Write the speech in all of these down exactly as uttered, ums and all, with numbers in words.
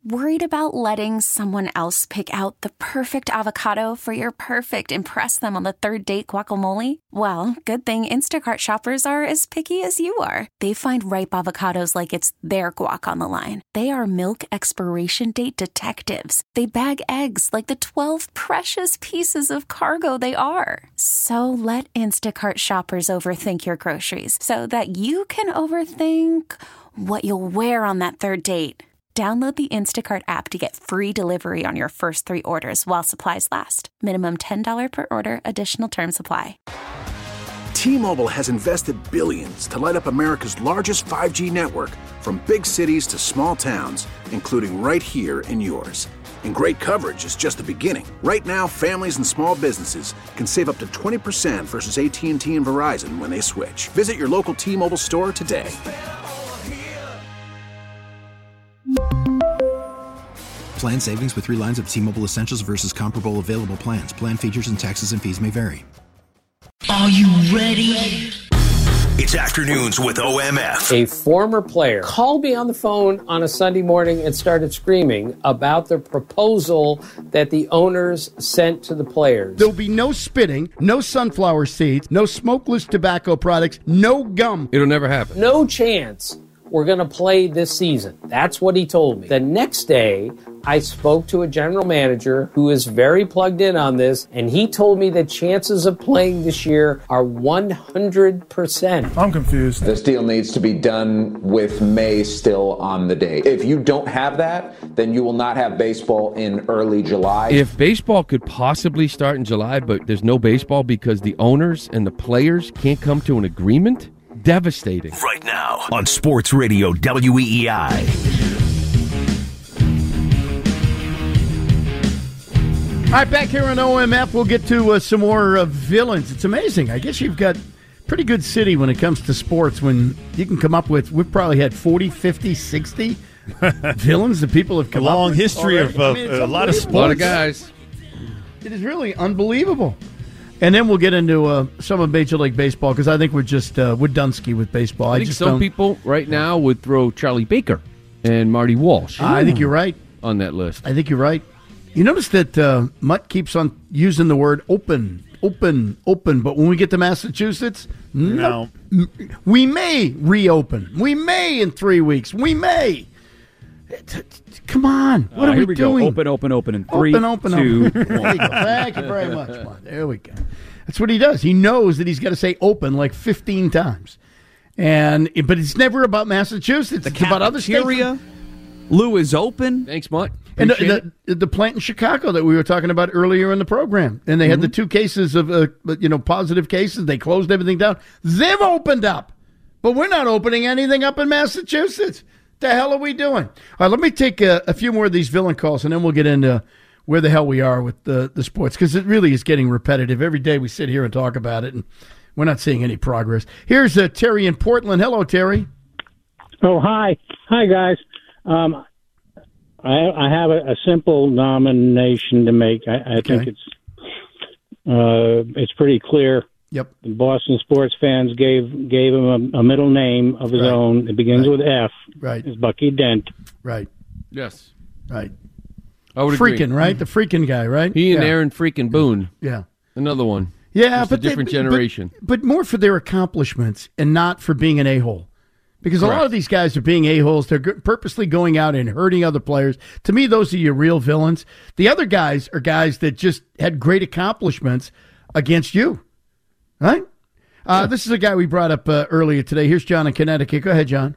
Worried about letting someone else pick out the perfect avocado for your perfect impress them on the third date guacamole? Well, good thing Instacart shoppers are as picky as you are. They find ripe avocados like it's their guac on the line. They are milk expiration date detectives. They bag eggs like the twelve precious pieces of cargo they are. So let Instacart shoppers overthink your groceries so that you can overthink what you'll wear on that third date. Download the Instacart app to get free delivery on your first three orders while supplies last. Minimum ten dollars per order. Additional terms apply. T-Mobile has invested billions to light up America's largest five G network, from big cities to small towns, including right here in yours. And great coverage is just the beginning. Right now, families and small businesses can save up to twenty percent versus A T and T and Verizon when they switch. Visit your local T-Mobile store today. Plan savings with three lines of T-Mobile Essentials versus comparable available plans. Plan features and taxes and fees may vary. Are you ready? It's Afternoons with O M F. A former player called me on the phone on a Sunday morning and started screaming about the proposal that the owners sent to the players. There'll be no spitting, no sunflower seeds, no smokeless tobacco products, no gum. It'll never happen. No chance we're going to play this season. That's what he told me. The next day, I spoke to a general manager who is very plugged in on this, and he told me the chances of playing this year are one hundred percent. I'm confused. This deal needs to be done with May still on the date. If you don't have that, then you will not have baseball in early July. If baseball could possibly start in July, but there's no baseball because the owners and the players can't come to an agreement, devastating. Right now on Sports Radio W E E I. All right, back here on O M F, we'll get to uh, some more uh, villains. It's amazing. I guess you've got pretty good city when it comes to sports when you can come up with, we've probably had forty, fifty, sixty villains that people have come a long up with. history already. of uh, I mean, a lot of sports. A lot of guys. It is really unbelievable. And then we'll get into uh, some of Major League Baseball because I think we're just uh, we're Dunsky with baseball. I, I think just some don't... people right now would throw Charlie Baker and Marty Walsh. I think you're right on that list. I think you're right. You notice that uh, Mutt keeps on using the word open, open, open, but when we get to Massachusetts, no, no. We may reopen. We may in three weeks. We may. Come on. What uh, are here we, we doing? Go. Open, open, open in three, open, open, two, open. There you go. Thank you very much, Mutt. There we go. That's what he does. He knows that he's got to say open like fifteen times. and But it's never about Massachusetts. The it's about other states. Lou is open. Thanks, Mutt. And the, the, the plant in Chicago that we were talking about earlier in the program, and they mm-hmm. had the two cases of uh, you know positive cases. They closed everything down. They've opened up, but we're not opening anything up in Massachusetts. The hell are we doing? All right, let me take a, a few more of these villain calls, and then we'll get into where the hell we are with the the sports, because it really is getting repetitive. Every day we sit here and talk about it, and we're not seeing any progress. Here's uh, Terry in Portland. Hello, Terry. Oh, hi, hi guys. Um, I, I have a, a simple nomination to make. I, I okay. think it's uh, it's pretty clear. Yep. The Boston sports fans gave gave him a, a middle name of his right. own. It begins right. with F. Right. It's Bucky Dent. Right. Yes. Right. I would Freaking, agree. right? The freaking guy, right? He and yeah. Aaron freaking Boone. Yeah. Another one. Yeah, Just but a different they, generation. But, but more for their accomplishments and not for being an a-hole. Because Correct. a lot of these guys are being a-holes. They're g- purposely going out and hurting other players. To me, those are your real villains. The other guys are guys that just had great accomplishments against you. Right? Uh, yeah. This is a guy we brought up uh, earlier today. Here's John in Connecticut. Go ahead, John.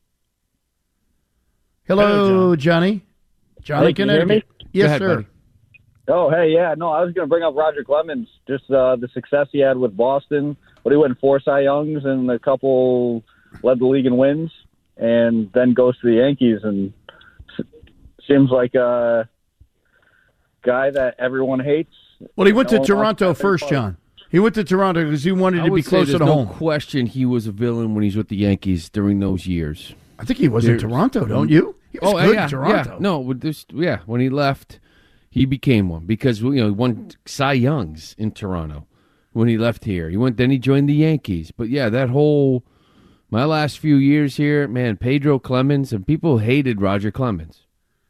Hello, Hello John. Johnny. John hey, in Connecticut. Can you hear me? Yes, ahead, sir. Buddy. Oh, hey, yeah. No, I was going to bring up Roger Clemens, just uh, the success he had with Boston. But he went four Cy Youngs and a couple led the league in wins, and then goes to the Yankees and seems like a guy that everyone hates. Well, he went no to Toronto first, John. He went to Toronto because he wanted I to would be say closer there's to no home. question he was a villain when he's with the Yankees during those years. I think he was There's, in Toronto, don't you? He was oh, good yeah, in Toronto. Yeah. No, with this, yeah, when he left, he became one because you know he won Cy Youngs in Toronto when he left here. He went, then he joined the Yankees. But yeah, that whole my last few years here, man, Pedro Clemens and people hated Roger Clemens.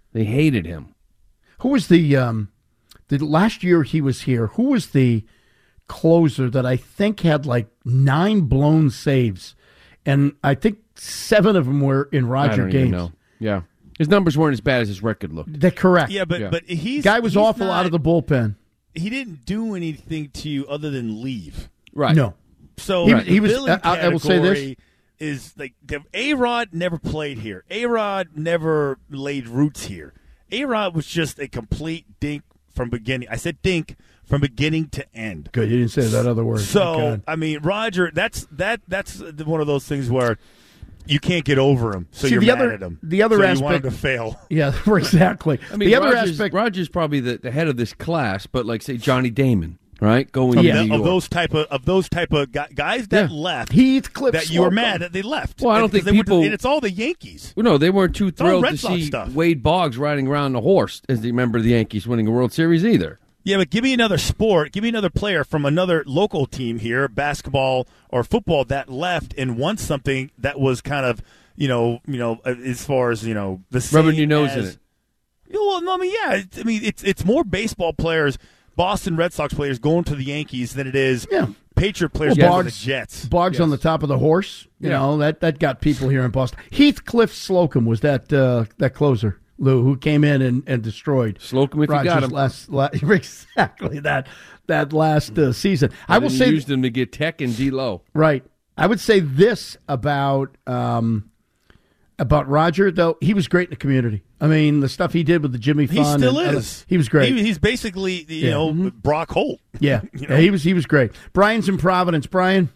They hated him. Who was the um, the last year he was here? Who was the closer that I think had like nine blown saves, and I think seven of them were in Roger I don't games. even know. Yeah, his numbers weren't as bad as his record looked. They're correct. Yeah, but Yeah. but he's Guy was he's awful not- out of the bullpen. He didn't do anything to you other than leave. Right. No. So He- the he was- villain I- I will say this. category is like the A-Rod never played here. A-Rod never laid roots here. A-Rod was just a complete dink from beginning. I said dink from beginning to end. Good, you didn't say that other word. So Thank God. I mean, Roger, that's that that's one of those things where you can't get over him, so See, you're the mad other- at him. the other so aspect- you want him to fail. Yeah, exactly. I mean, the other Rogers, aspect, Rogers probably the, the head of this class, but like say Johnny Damon, right? Going Of, to the- New of York. those type of of those type of gu- guys that Yeah. left, Heathcliff, that you were Slocum. mad that they left. Well, I don't And- think 'cause they went to- people- and it's all the Yankees. Well, no, they weren't too all thrilled Red to Sox see stuff. Wade Boggs riding around a horse as the member of the Yankees winning a World Series either. Yeah, but give me another sport. Give me another player from another local team here, basketball or football, that left and won something that was kind of, you know, you know, as far as you know, the same Rubbing your nose as, in it. Yeah, well, no, I mean, yeah, it's, I mean, it's it's more baseball players, Boston Red Sox players going to the Yankees than it is Yeah. Patriot players Well, going to Boggs, the Jets. Boggs Yes. on the top of the horse. You Yeah. know, that, that got people here in Boston. Heathcliff Slocum was that uh, that closer, Lou, who came in and, and destroyed Slocum if you got him. Last, la exactly that that last uh, season. I And will then say used him to get Tech and D-Lo. right. I would say this about um, about Roger, though. He was great in the community. I mean, the stuff he did with the Jimmy He Fund. still and- is. He was great. He, he's basically, you Yeah. know, Mhm. Brock Holt. yeah, You know? yeah, he was he was great. Brian's in Providence. Brian.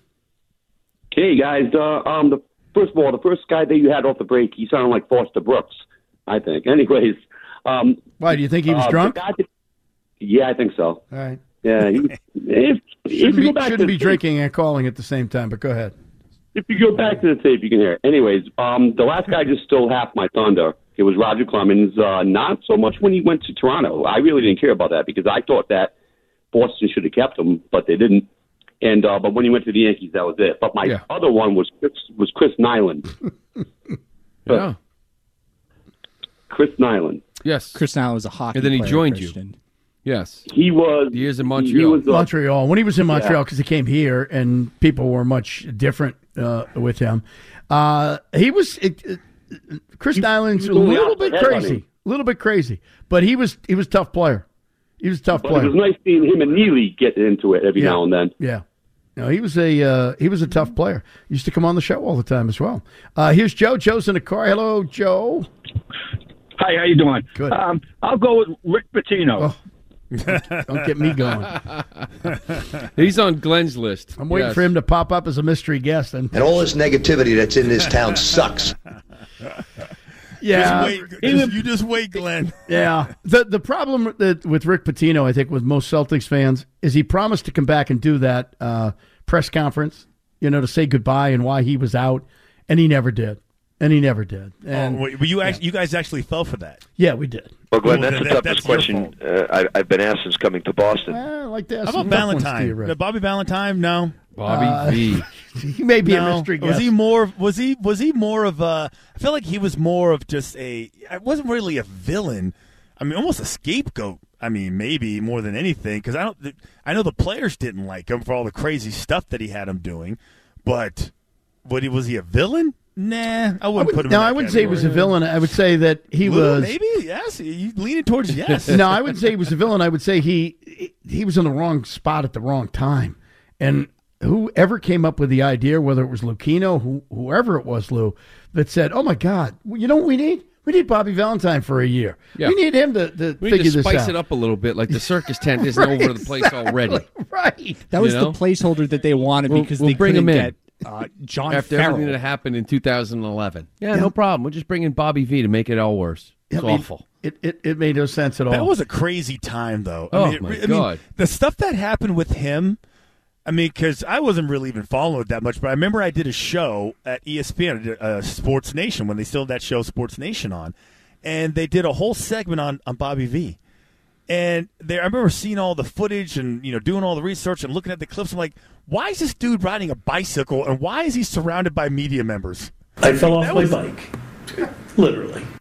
Hey guys, uh, um, the first of all, the first guy that you had off the break, he sounded like Foster Brooks, I think. Anyways, um, Why do you think he was uh, the drunk? guy that- yeah, I think so. All right. Yeah, he, if, if Shouldn't you be, go back shouldn't to be the tape- drinking and calling at the same time. But go ahead. If you go back to the tape, you can hear it. Anyways, um, the last guy just stole half my thunder. It was Roger Clemens. Uh, not so much when he went to Toronto. I really didn't care about that because I thought that Boston should have kept him, but they didn't. And uh, but when he went to the Yankees, that was it. But my Yeah. other one was Chris, was Chris Nyland. Yeah. Chris Nyland. Yes. Chris Nyland was a hockey And then he player, joined you. Christian. Yes. He was. Years in He, Montreal. he was. Uh, Montreal. When he was in Yeah. Montreal, because he came here and people were much different uh, with him. Uh, he was it, it, Chris Nyland's he a was only little out the bit head on crazy, him. a little bit crazy, but he was he was a tough player. He was a tough but player. it was nice seeing him and Neely get into it every Yeah. now and then. Yeah. No, he was a uh, he was a tough player. Used to come on the show all the time as well. Uh, here's Joe. Joe's in the car. Hello, Joe. Hi, how you doing? Good. Um, I'll go with Rick Pitino. Oh, don't get me going. He's on Glenn's list. I'm waiting Yes. for him to pop up as a mystery guest. And, And all this negativity that's in this town sucks. yeah, Just wait, just, you just wait, Glenn. yeah. The the problem that, with Rick Pitino, I think, with most Celtics fans, is he promised to come back and do that uh, press conference, you know, to say goodbye and why he was out, and he never did. And he never did. And oh, wait, but you actually, you guys actually fell for that. yeah, we did. Well, Glenn, Well, that's the that- toughest that's your question uh, I, I've been asked since coming to Boston. I like that. How about Valentine? No, Bobby Valentine? No. Bobby Uh, V. He may be no. a mystery guest. Was he more? Was he? Was he more of a? I feel like he was more of just a. I wasn't really a villain. I mean, almost a scapegoat. I mean, maybe more than anything, because I don't. I know the players didn't like him for all the crazy stuff that he had him doing, but what he was he a villain? Nah, I wouldn't I would, put him. no, in that I wouldn't say he was a category. villain. I would say that he Lou, was. maybe yes. You leaning towards yes. No, I wouldn't say he was a villain. I would say he he was in the wrong spot at the wrong time. And whoever came up with the idea, whether it was Lucchino, who, whoever it was, Lou, that said, "Oh my God, you know what we need? We need Bobby Valentine for a year. Yeah. We need him to, to We figure need to this spice out." it up a little bit, like the circus tent isn't Right, over the place exactly. already. Right. That was You know? the placeholder that they wanted We'll- because we'll they bring couldn't him in. get uh, John After Farrell. everything that happened in two thousand eleven. Yeah, Yeah. no problem. We'll just bring in Bobby V to make it all worse. It's I mean, awful. It, it it made no sense at all. That was a crazy time, though. I Oh, mean, it my re- I God. mean, the stuff that happened with him. I mean, because I wasn't really even following it that much, but I remember I did a show at E S P N, I did, uh, Sports Nation, when they still had that show Sports Nation on, and they did a whole segment on, on Bobby V. And they, I remember seeing all the footage and, you know, doing all the research and looking at the clips. I'm like, why is this dude riding a bicycle, and why is he surrounded by media members? I fell off That my was- bike, literally.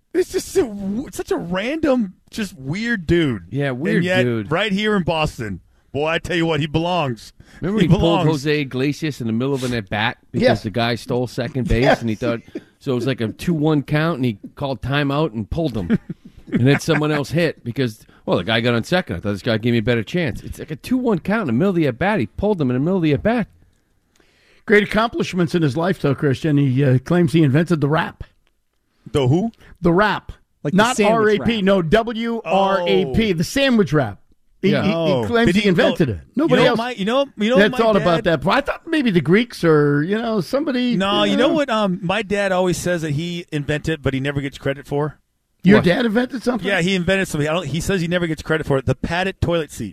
It's just so, such a random, just weird dude. Yeah, weird and yet, dude. Right here in Boston. Boy, I tell you what, he belongs. Remember he, he, belongs. pulled Jose Iglesias in the middle of an at-bat because Yes. the guy stole second base, Yes. and he thought, so it was like a two one count, and he called timeout and pulled him. And then someone else hit because, well, the guy got on second. I thought this guy gave me a better chance. It's like a two one count in the middle of the at-bat. He pulled him in the middle of the at-bat. Great accomplishments in his life, though, Christian. He uh, claims he invented the rap. The who? The rap. Like the Not sandwich R A P. wrap. No, W R A P. Oh. The sandwich rap. He, Yeah. he, Oh. he claims Did he, he- invented oh, it. Nobody you know else my- you know- you know had my thought dad- about that. I thought maybe the Greeks or, you know, somebody. No, you know what? Um, my dad always says that he invented, but he never gets credit for. Your What? dad invented something? Yeah, he invented something. I don't, he says he never gets credit for it. The padded toilet seat.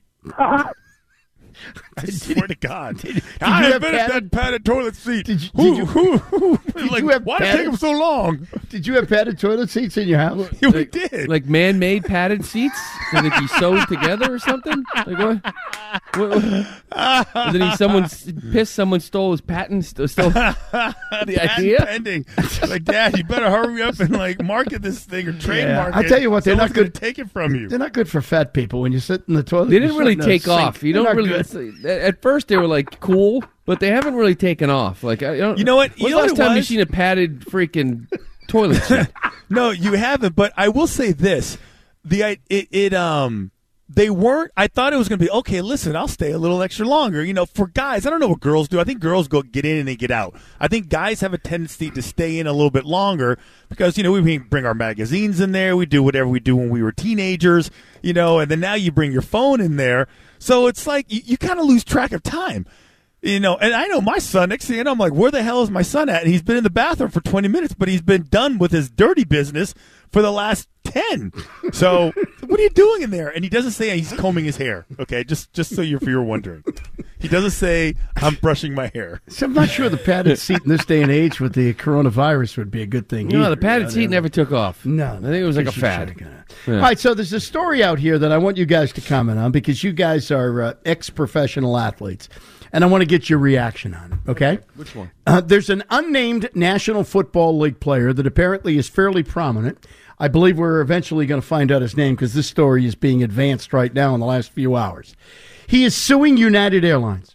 I swear to God, did I you have invented padded- that padded toilet seat. Did you- who, did you- who, who, like, you have why did it padded- take him so long? Did you have padded toilet seats in your house? Yeah, we Like- did. Like man-made padded seats? Did it be sewed together or something? Like what? what, what? And then he, someone s- pissed, someone stole his patent, st- stole the Patent idea? pending. Like, Dad, you better hurry up and like market this thing or trademark I it. tell you what, they're Someone's not good- gonna Take it from you. They're not good for fat people when you sit in the toilet. They you didn't sit really in a take sink. off. You They're don't not really. good. At first, they were like cool, but they haven't really taken off. Like I don't, You know what? When's You the know last what it time you was? seen a padded freaking toilet seat? No, you haven't. But I will say this: the I- it, it um they weren't. I thought it was going to be okay. Listen, I'll stay a little extra longer. You know, for guys, I don't know what girls do. I think girls go get in and they get out. I think guys have a tendency to stay in a little bit longer because you know we bring our magazines in there. We do whatever we do when we were teenagers. You know, and then now you bring your phone in there. So it's like you, you kind of lose track of time. You know, and I know my son, next thing you know, I'm like, where the hell is my son at? And he's been in the bathroom for twenty minutes, but he's been done with his dirty business for the last ten. So what are you doing in there? And he doesn't say he's combing his hair. Okay, just just so you're, you're wondering. He doesn't say, I'm brushing my hair. So I'm not sure the padded seat in this day and age with the coronavirus would be a good thing. No, either. the padded You know, seat never took off. No, I think it was like a Just fad. should've gone. Yeah. All right, so there's a story out here that I want you guys to comment on because you guys are uh, ex-professional athletes, and I want to get your reaction on it, okay? Which one? Uh, there's an unnamed National Football League player that apparently is fairly prominent. I believe we're eventually going to find out his name because this story is being advanced right now in the last few hours. He is suing United Airlines.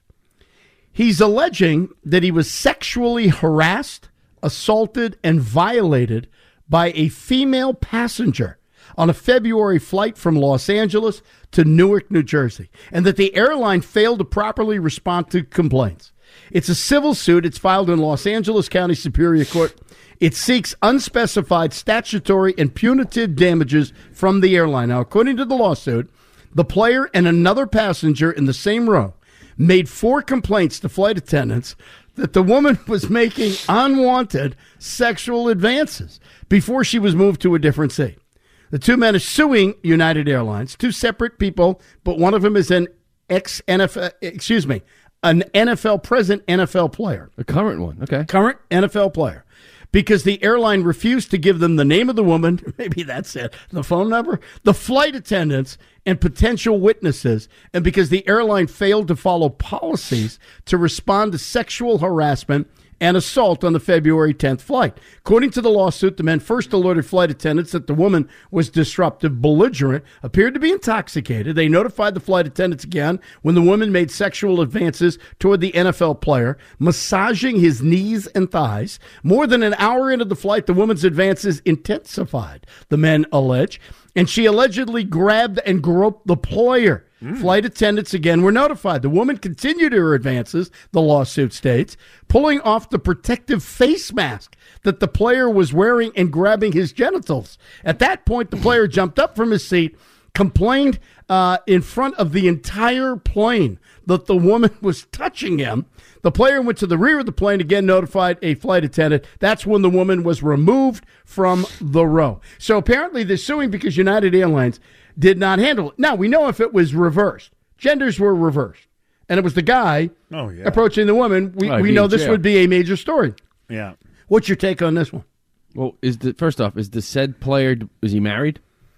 He's alleging that he was sexually harassed, assaulted, and violated by a female passenger on a February flight from Los Angeles to Newark, New Jersey, and that the airline failed to properly respond to complaints. It's a civil suit. It's filed in Los Angeles County Superior Court. It seeks unspecified statutory and punitive damages from the airline. Now, according to the lawsuit, the player and another passenger in the same row made four complaints to flight attendants that the woman was making unwanted sexual advances before she was moved to a different seat. The two men are suing United Airlines, two separate people, but one of them is an ex-N F L, excuse me, an N F L, present N F L player. A current one, okay. Current N F L player. Because the airline refused to give them the name of the woman, maybe that's it, the phone number, the flight attendants, and potential witnesses, and because the airline failed to follow policies to respond to sexual harassment and assault on the February tenth flight. According to the lawsuit, the men first alerted flight attendants that the woman was disruptive, belligerent, appeared to be intoxicated. They notified the flight attendants again when the woman made sexual advances toward the N F L player, massaging his knees and thighs. More than an hour into the flight, the woman's advances intensified, the men allege, and she allegedly grabbed and groped the player. Mm. Flight attendants again were notified. The woman continued her advances, the lawsuit states, pulling off the protective face mask that the player was wearing and grabbing his genitals. At that point, the player jumped up from his seat, complained uh, in front of the entire plane that the woman was touching him. The player went to the rear of the plane, again notified a flight attendant. That's when the woman was removed from the row. So apparently they're suing because United Airlines did not handle it. Now, we know if it was reversed. Genders were reversed. And it was the guy oh, yeah. approaching the woman. We, I'd we be know in this jail. would be a major story. Yeah. What's your take on this one? Well, is the first off, is the said player, is he married?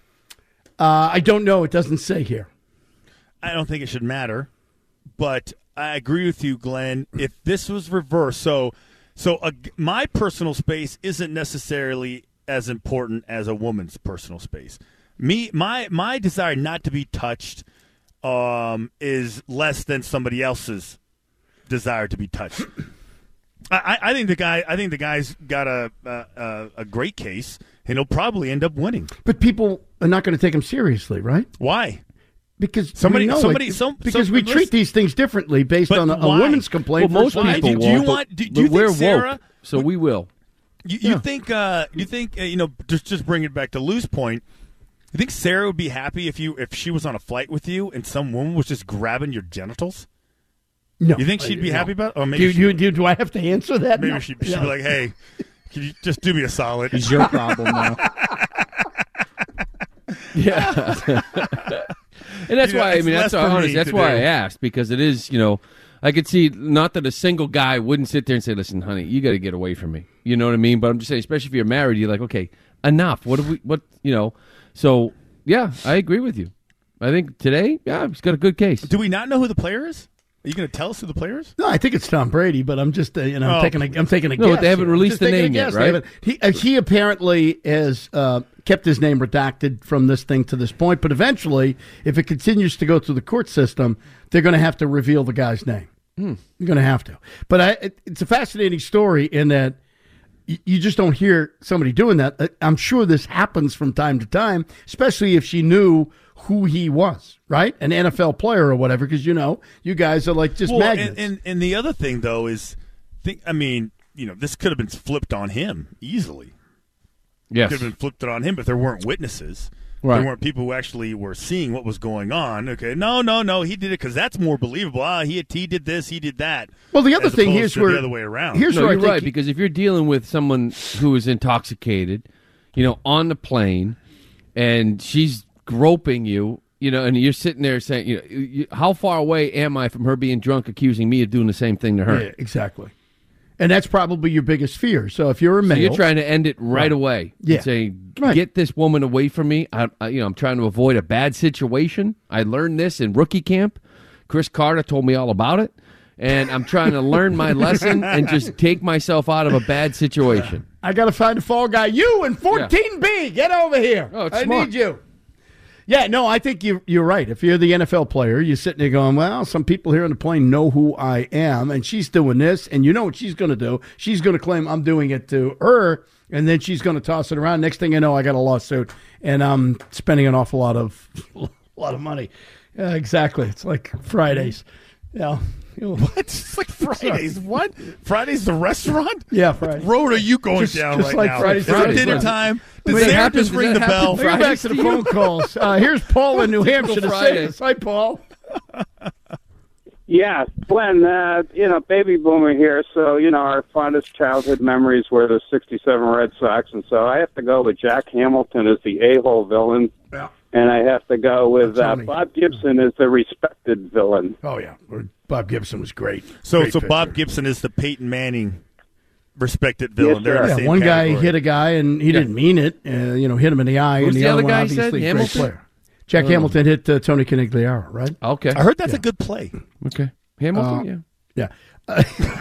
Uh, I don't know. It doesn't say here. I don't think it should matter, but I agree with you, Glenn. If this was reversed, so so uh, my personal space isn't necessarily as important as a woman's personal space. Me, my my desire not to be touched um, is less than somebody else's desire to be touched. I, I think the guy. I think the guy's got a a, a great case, and he'll probably end up winning. But people are not going to take him seriously, right? Why? Because somebody, we know somebody, it, some, because some, we listen, treat these things differently based on a, a woman's complaint. Well, most versus- people do, do won't. you want? Do, do but you we're think Sarah? woke, so we will. You, you Yeah. think? Uh, you think? Uh, you know, just just bring it back to Lou's point. You think Sarah would be happy if you if she was on a flight with you and some woman was just grabbing your genitals? No, You think she'd be no. happy about it? Or maybe do, she, do, do, do I have to answer that? maybe No. she'd, she'd No. be like, "Hey, can you just do me a solid?" It's your problem now. Yeah. And that's You know, why I it's mean that's less why for honest, me that's to why do. I asked, because it is, you know, I could see not that a single guy wouldn't sit there and say, "Listen, honey, you got to get away from me." You know what I mean? But I'm just saying, especially if you're married, you're like, "Okay, enough. What do we what, you know?" So, yeah, I agree with you. I think today, yeah, he's got a good case. Do we not know who the player is? Are you going to tell us who the player is? No, I think it's Tom Brady, but I'm just uh, you know I'm Oh. taking a I'm taking a No, guess. they haven't here. I'm released just the taking a name yet, guess. They right? haven't- He uh, he apparently has uh, kept his name redacted from this thing to this point, but eventually, if it continues to go through the court system, they're going to have to reveal the guy's name. Hmm. You're going to have to. But I, it, it's a fascinating story in that y- you just don't hear somebody doing that. Uh, I'm sure this happens from time to time, especially if she knew who he was, right? An N F L player or whatever, because, you know, you guys are like just well, magnets. and, and and the other thing though is, think I mean, you know, this could have been flipped on him easily. Yes. Could have been flipped on him if there weren't witnesses. Right. There weren't people who actually were seeing what was going on. Okay, no, no, no, he did it because that's more believable. Ah, he he did this, he did that. Well, the other as thing opposed here's to where the other way around. Here's no, where I you're think right, he- because if you're dealing with someone who is intoxicated, you know, on the plane, and she's groping you, you know, and you're sitting there saying, you know, you, how far away am I from her being drunk, accusing me of doing the same thing to her? Yeah, exactly. And that's probably your biggest fear. So if you're a So male, you're trying to end it right, Right. away. Yeah. And say, Right. get this woman away from me. I, I, you know, I'm trying to avoid a bad situation. I learned this in rookie camp. Chris Carter told me all about it, and I'm trying to learn my lesson and just take myself out of a bad situation. I got to find a fall guy. You and fourteen B, get over here. Oh, it's I smart. need you. Yeah, no, I think you're, you're right. If you're the N F L player, you're sitting there going, well, some people here on the plane know who I am, and she's doing this, and you know what she's going to do. She's going to claim I'm doing it to her, and then she's going to toss it around. Next thing you know, I got a lawsuit, and I'm spending an awful lot of a lot of money. Yeah, exactly. It's like Fridays. Yeah. What? It's like Fridays. What? Fridays the restaurant? Yeah, Friday. What road are you going Just- down just right like now? Fridays. Is it Fridays, dinner right. time? Does Wait, Sarah happens- just ring does the that happen bell? Let's go back to the phone calls. Uh, here's Paul in New Hampshire to say Friday. this. Hi, Paul. Yeah, Glenn, uh, you know, baby boomer here, so, you know, our fondest childhood memories were the sixty-seven Red Sox, and so I have to go with Jack Hamilton as the a-hole villain, Yeah. and I have to go with uh, Tony. Bob Gibson as the respected villain. Oh, yeah. Bob Gibson was great. So, Great so pitcher. Bob Gibson is the Peyton Manning respected villain. Yes, They're in the Yeah, same one guy category. hit a guy and he didn't mean it. Uh, you know, hit him in the eye. Who's and the, the other other one, guy you said? obviously, great Hamilton? player. Jack Oh. Hamilton hit uh, Tony Canigliaro, right? Okay. I heard that's a good play. Okay. Hamilton, Uh, yeah. Yeah. Uh,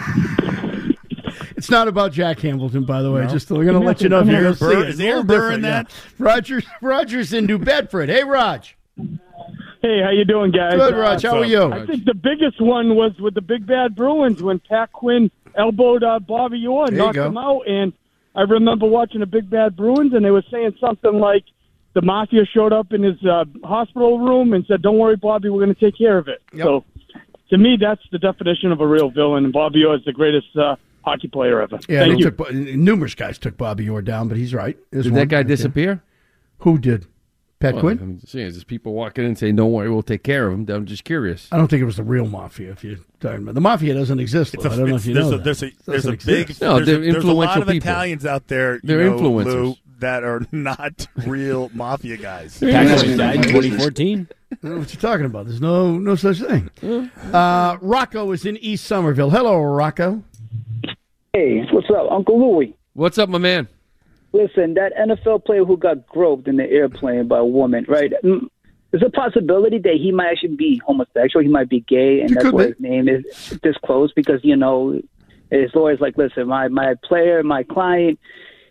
it's not about Jack Hamilton, by the way. Just we're going to let you know if you're going to see Burr- it. is It's a Aaron little Burr in different, that? yeah. Rogers, Rogers in New Bedford. Hey, Raj. Hey, how you doing, guys? Good, Raj. How are you? I think the biggest one was with the Big Bad Bruins when Pat Quinn elbowed uh, Bobby Orr, There you knocked go. him out. And I remember watching the Big Bad Bruins, and they were saying something like the Mafia showed up in his uh, hospital room and said, "Don't worry, Bobby, we're going to take care of it." Yep. So, to me, that's the definition of a real villain. And Bobby Orr is the greatest uh, hockey player ever. Yeah, Thank they you. took, numerous guys took Bobby Orr down, but he's right. There's Did one. that guy Right there. disappear? Who did? Pat Well, Quinn? I'm just saying, there's people walking in and saying, "Don't worry, we'll take care of him." I'm just curious. I don't think it was the real mafia. If you're talking about the mafia, doesn't exist. It's Lou. a- I don't know it's- if you there's know a- that. there's a- It there's doesn't a exist. big- No, there's they're a, there's a lot influential of people. Italians out there, you They're know, influencers. Lou, that are not real mafia guys. Actually died in twenty fourteen. I don't know what you're talking about. There's no no such thing. Uh, Rocco is in East Somerville. Hello, Rocco. Hey, what's up, Uncle Louie? What's up, my man? Listen, that N F L player who got groped in the airplane by a woman, right? Mm, There's a possibility that he might actually be homosexual. He might be gay, and He that's could why be. his name is disclosed because, you know, his lawyer's like, listen, my, my player, my client,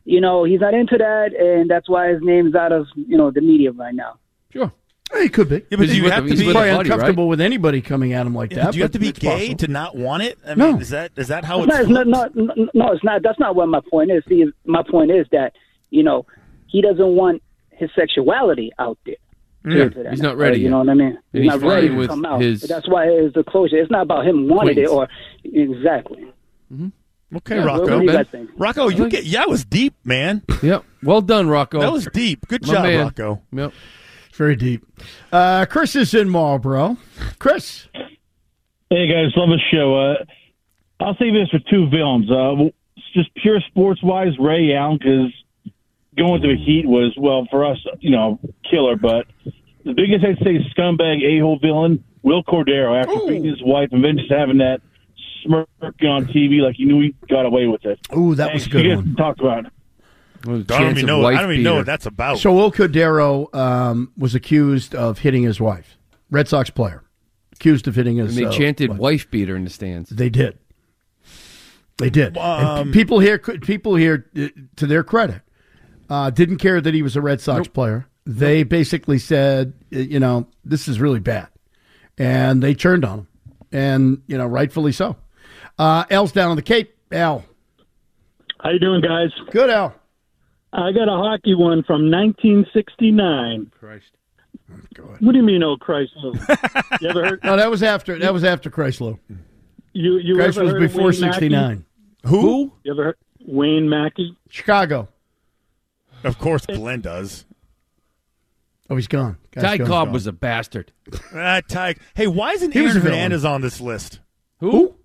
you know, he's not into that, and that's why his name's out of, you know, the media right now. Sure. He could be. Yeah, but do you have to He's be probably buddy, uncomfortable with anybody coming at him like Yeah, that. do you have but to be it's gay possible. to not want it? I No. mean, is that is that how It's it's? not, it's not, no, no, no, it's not. That's not what my point is. See, my point is that, you know, he doesn't want his sexuality out there. Yeah, Into that. he's not ready You yet. know what I mean? And He's, he's not ready fine to with come out. his That's why it's the closure. It's not about him wanting it Queens. or exactly. Okay, Yeah, Rocco. what do you guys think? Rocco, you get yeah, that was deep, man. Yep. Well done, Rocco. That was deep. Good My job, man. Rocco. Yep. Very deep. Uh, Chris is in Marlboro. Chris. Hey, guys. Love the show. Uh, I'll say this for two films. Uh, just pure sports-wise, Ray Allen, because going to the Heat was, well, for us, you know, killer. But the biggest, I'd say, scumbag a-hole villain, Will Cordero, after Ooh. beating his wife and then just having that smirk on T V like he knew he got away with it. Ooh, that was a good you guys one. Talk about it. Well, I don't even know. I don't even know what that's about. So Will Cordero um, was accused of hitting his wife. Red Sox player. Accused of hitting his And they uh, chanted wife. wife beater in the stands. They did. They did. and Um, p- people here, people here, uh, to their credit, uh, didn't care that he was a Red Sox player. They basically said, uh, you know, this is really bad, and they turned on him, and you know, rightfully so. Uh, Al's down on the Cape. Al, How you doing, guys? good. Al, I got a hockey one from nineteen sixty-nine. Christ. What do you mean, oh Christ? Lou? You ever heard? no, that was after. That was after Chrysler. You you Christ ever was heard of before Wayne Mackey? sixty-nine. Who? You ever heard Wayne Mackey? Chicago. Of course, Glenn does. Oh, he's gone. Guy's Ty gone. Cobb was a bastard. Ah, Ty. Hey, why isn't He was Aaron a villain. Hernandez on this list? Who?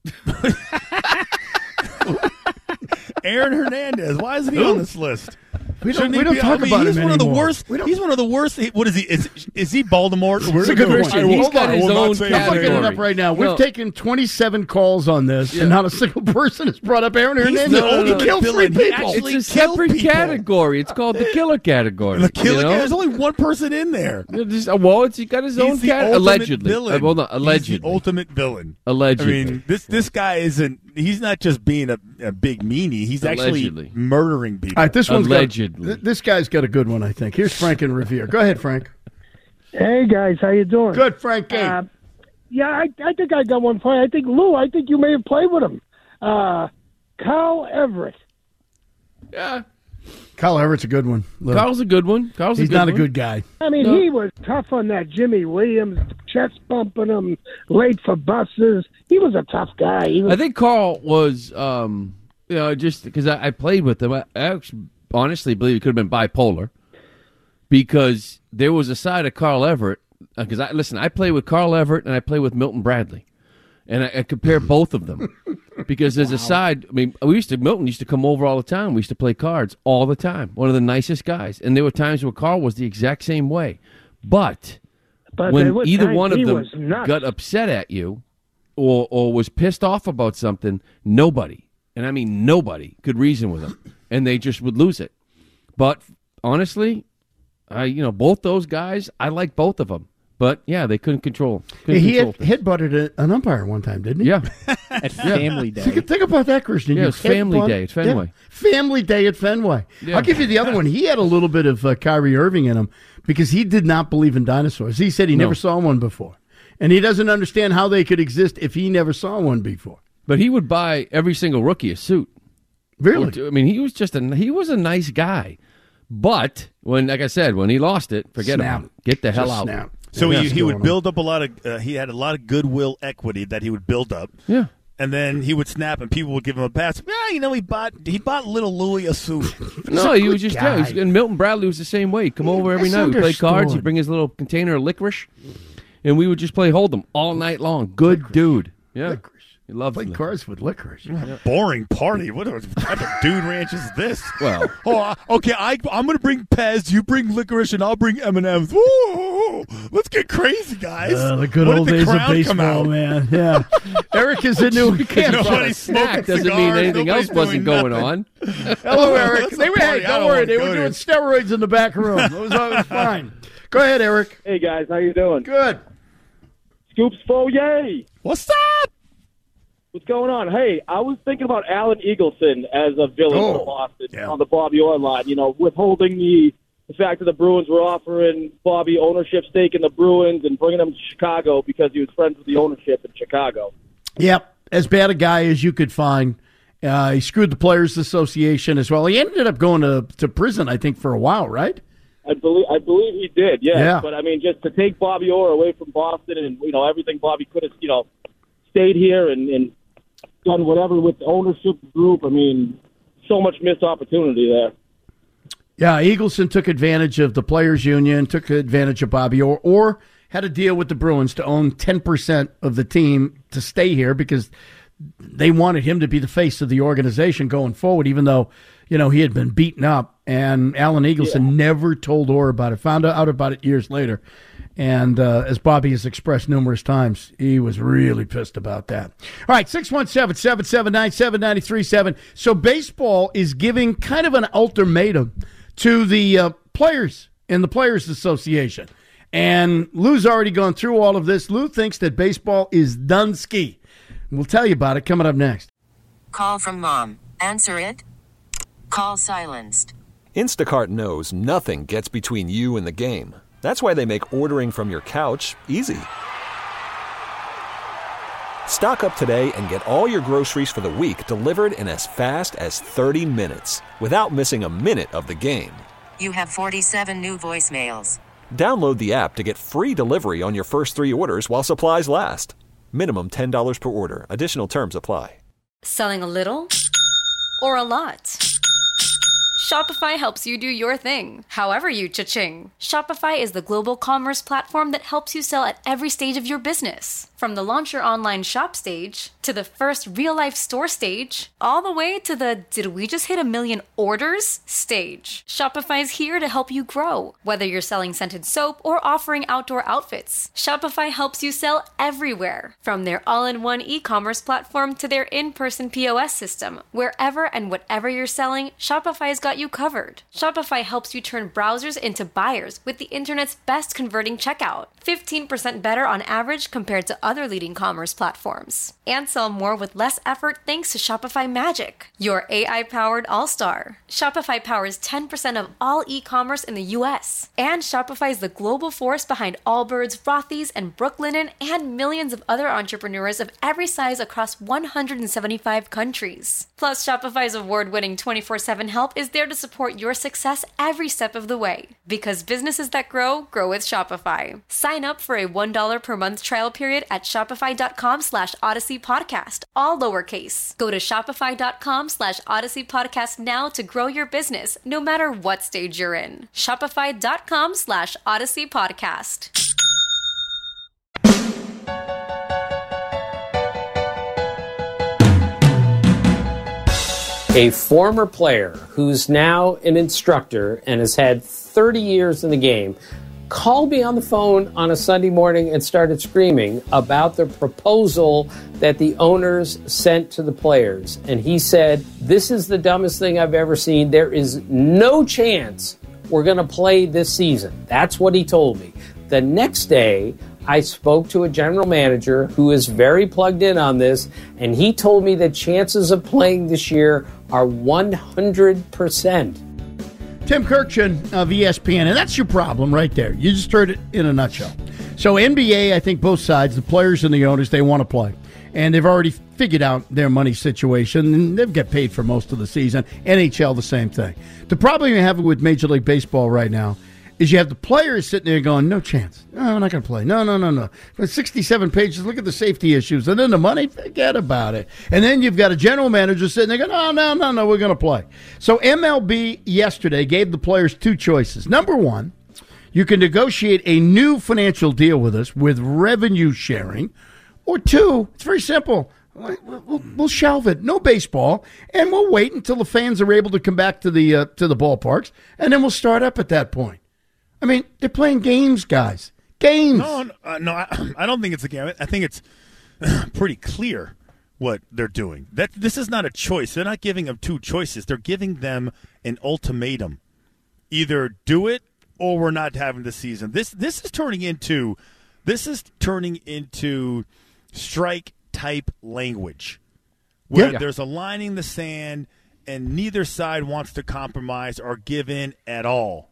Aaron Hernandez. Why isn't he Who? on this list? We don't, Shouldn't we he don't be- talk I mean, about he's him one of the anymore. worst. We don't- He's one of the worst. he- What is he? Is is he Baltimore? It's a good Christian, point. he's Hold got on, his I will not own say anything. I'm looking it category. up right now. We've No. taken twenty-seven calls on this, and not a single person has brought up Aaron He's Hernandez. the He ultimate killed three villain. He people. actually It's a kill separate people. category. It's called the killer category. The killer. You know? There's only one person in there. Yeah, just- uh, well, it's, he got his own He's the category. ultimate Allegedly. villain. Uh, well, no, He's the allegedly. ultimate villain. Allegedly. I mean, this this guy isn't. He's not just being a, a big meanie. He's Allegedly. actually murdering people. All right, this one's got, Allegedly. th- this guy's got a good one, I think. Here's Frank and Revere. Go ahead, Frank. Hey guys, how you doing? Good, Frank. Hey. Uh, yeah, I, I think I got one for you. I think Lou. I think you may have played with him. Uh, Carl Everett. Yeah. Kyle Everett's a good one. Lou. Carl's a good one. Carl's He's a good not one. a good guy. I mean, No. he was tough on that Jimmy Williams, chest bumping him, late for buses. He was a tough guy. He was, I think Carl was, um, you know, just because I, I played with him. I, I actually honestly believe he could have been bipolar because there was a side of Carl Everett. Because I listen, I play with Carl Everett and I play with Milton Bradley, and I, I compare both of them because there's a side. I mean, we used to Milton used to come over all the time. We used to play cards all the time. One of the nicest guys, and there were times where Carl was the exact same way, but. but there when were either times one of he them was nuts. got upset at you or or was pissed off about something, nobody, and I mean nobody, could reason with them, and they just would lose it. But honestly, I you know both those guys, I like both of them. But yeah, they couldn't control. Couldn't He control had head-butted a, an umpire one time, didn't he? Yeah. At Family Day. Think, think about that, Christian. Yeah, You it's Family headbutt- Day at Fenway. Yeah, Family Day at Fenway. Yeah. I'll give you the other one. He had a little bit of uh, Kyrie Irving in him because he did not believe in dinosaurs. He said he No. never saw one before. And he doesn't understand how they could exist if he never saw one before. But he would buy every single rookie a suit. Really? I mean, he was just a he was a nice guy. But when, like I said, when he lost it, forget Snap. about it. Get the hell Just out. snap. So Yeah, he, that's he going would on. build up a lot of. Uh, he had a lot of goodwill equity that he would build up. Yeah. And then he would snap, and people would give him a pass. Yeah, you know, he bought he bought little Louis a suit. No, he was just guy. yeah. He was, and Milton Bradley was the same way. He'd come over every That's night. We play cards. understood. He'd bring his little container of licorice, and we would just play Hold'em all night long. Good dude. Yeah, Licorice. he loved Play it. cards with licorice. Boring party. What type of dude ranch is this? Well, Oh, I- okay. I I'm gonna bring Pez. You bring licorice, and I'll bring M and M's. Woo! Let's get crazy, guys. Uh, the good When old did the days of Crown come baseball, out? man. Yeah. Eric is a new because Nobody nobody smoking snack doesn't mean cigars, anything else nobody's wasn't doing going nothing. on. Hello, Oh, Eric. that's They a were, party hey, I don't don't worry. wanna They go were to. doing steroids in the back room. It was, it was fine. Go ahead, Eric. Hey guys, how you doing? Good. Scoops full, yay! What's up? What's going on? Hey, I was thinking about Alan Eagleson as a villain Oh, for Boston yeah. on the Bobby Orr line. You know, withholding the, the fact that the Bruins were offering Bobby ownership stake in the Bruins and bringing him to Chicago because he was friends with the ownership in Chicago. Yep, as bad a guy as you could find. Uh, he screwed the Players Association as well. He ended up going to, to prison, I think, for a while, right? I believe I believe he did, yes. Yeah. But I mean, just to take Bobby Orr away from Boston and you know everything Bobby could have, you know, stayed here and, and done whatever with the ownership group. I mean, so much missed opportunity there. Yeah, Eagleson took advantage of the Players Union, took advantage of Bobby Orr, or had a deal with the Bruins to own ten percent of the team to stay here because they wanted him to be the face of the organization going forward, even though, you know, he had been beaten up. And Alan Eagleson yeah. never told Orr about it, found out about it years later. And uh, as Bobby has expressed numerous times, he was really pissed about that. All right, six one seven, seven seven nine, seven nine three seven. So baseball is giving kind of an ultimatum to the uh, players in the Players Association. And Lou's already gone through all of this. Lou thinks that baseball is done ski. We'll tell you about it coming up next. Call from mom. Answer it. Call silenced. Instacart knows nothing gets between you and the game. That's why they make ordering from your couch easy. Stock up today and get all your groceries for the week delivered in as fast as thirty minutes without missing a minute of the game. You have forty-seven new voicemails. Download the app to get free delivery on your first three orders while supplies last. Minimum ten dollars per order. Additional terms apply. Selling a little or a lot? Shopify helps you do your thing, however you cha-ching. Shopify is the global commerce platform that helps you sell at every stage of your business. From the launch your online shop stage, to the first real-life store stage, all the way to the did we just hit a million orders stage. Shopify is here to help you grow. Whether you're selling scented soap or offering outdoor outfits, Shopify helps you sell everywhere. From their all-in-one e-commerce platform to their in-person P O S system, wherever and whatever you're selling, Shopify's got you covered. Shopify helps you turn browsers into buyers with the internet's best converting checkout. fifteen percent better on average compared to other leading commerce platforms. And sell more with less effort thanks to Shopify Magic, your A I-powered all-star. Shopify powers ten percent of all e-commerce in the U S. And Shopify is the global force behind Allbirds, Rothy's, and Brooklinen, and millions of other entrepreneurs of every size across one hundred seventy-five countries. Plus, Shopify's award-winning twenty-four seven help is there to support your success every step of the way. Because businesses that grow, grow with Shopify. Sign up for a one dollar per month trial period at shopify.com slash Odyssey Podcast, all lowercase. Go to shopify.com slash Odyssey Podcast now to grow your business, no matter what stage you're in. Shopify.com slash Odyssey Podcast. A former player who's now an instructor and has had thirty years in the game called me on the phone on a Sunday morning and started screaming about the proposal that the owners sent to the players. And he said, this is the dumbest thing I've ever seen. There is no chance we're going to play this season. That's what he told me. The next day, I spoke to a general manager who is very plugged in on this, and he told me the chances of playing this year are one hundred percent. Tim Kirkchin of E S P N, and that's your problem right there. You just heard it in a nutshell. So N B A, I think both sides, the players and the owners, they want to play. And they've already figured out their money situation, and they've got paid for most of the season. N H L, the same thing. The problem you have with Major League Baseball right now is you have the players sitting there going, no chance. No, I'm not going to play. No, no, no, no. For sixty-seven pages, look at the safety issues. And then the money, forget about it. And then you've got a general manager sitting there going, no, no, no, no, we're going to play. So M L B yesterday gave the players two choices. Number one, you can negotiate a new financial deal with us with revenue sharing. Or two, it's very simple. We'll, we'll shelve it. No baseball. And we'll wait until the fans are able to come back to the uh, to the ballparks. And then we'll start up at that point. I mean, they're playing games, guys. Games. No, no, uh, no I, I don't think it's a game. I think it's pretty clear what they're doing. That this is not a choice. They're not giving them two choices. They're giving them an ultimatum. Either do it or we're not having the season. This this is turning into this is turning into strike type language where Yeah. there's a line in the sand and neither side wants to compromise or give in at all.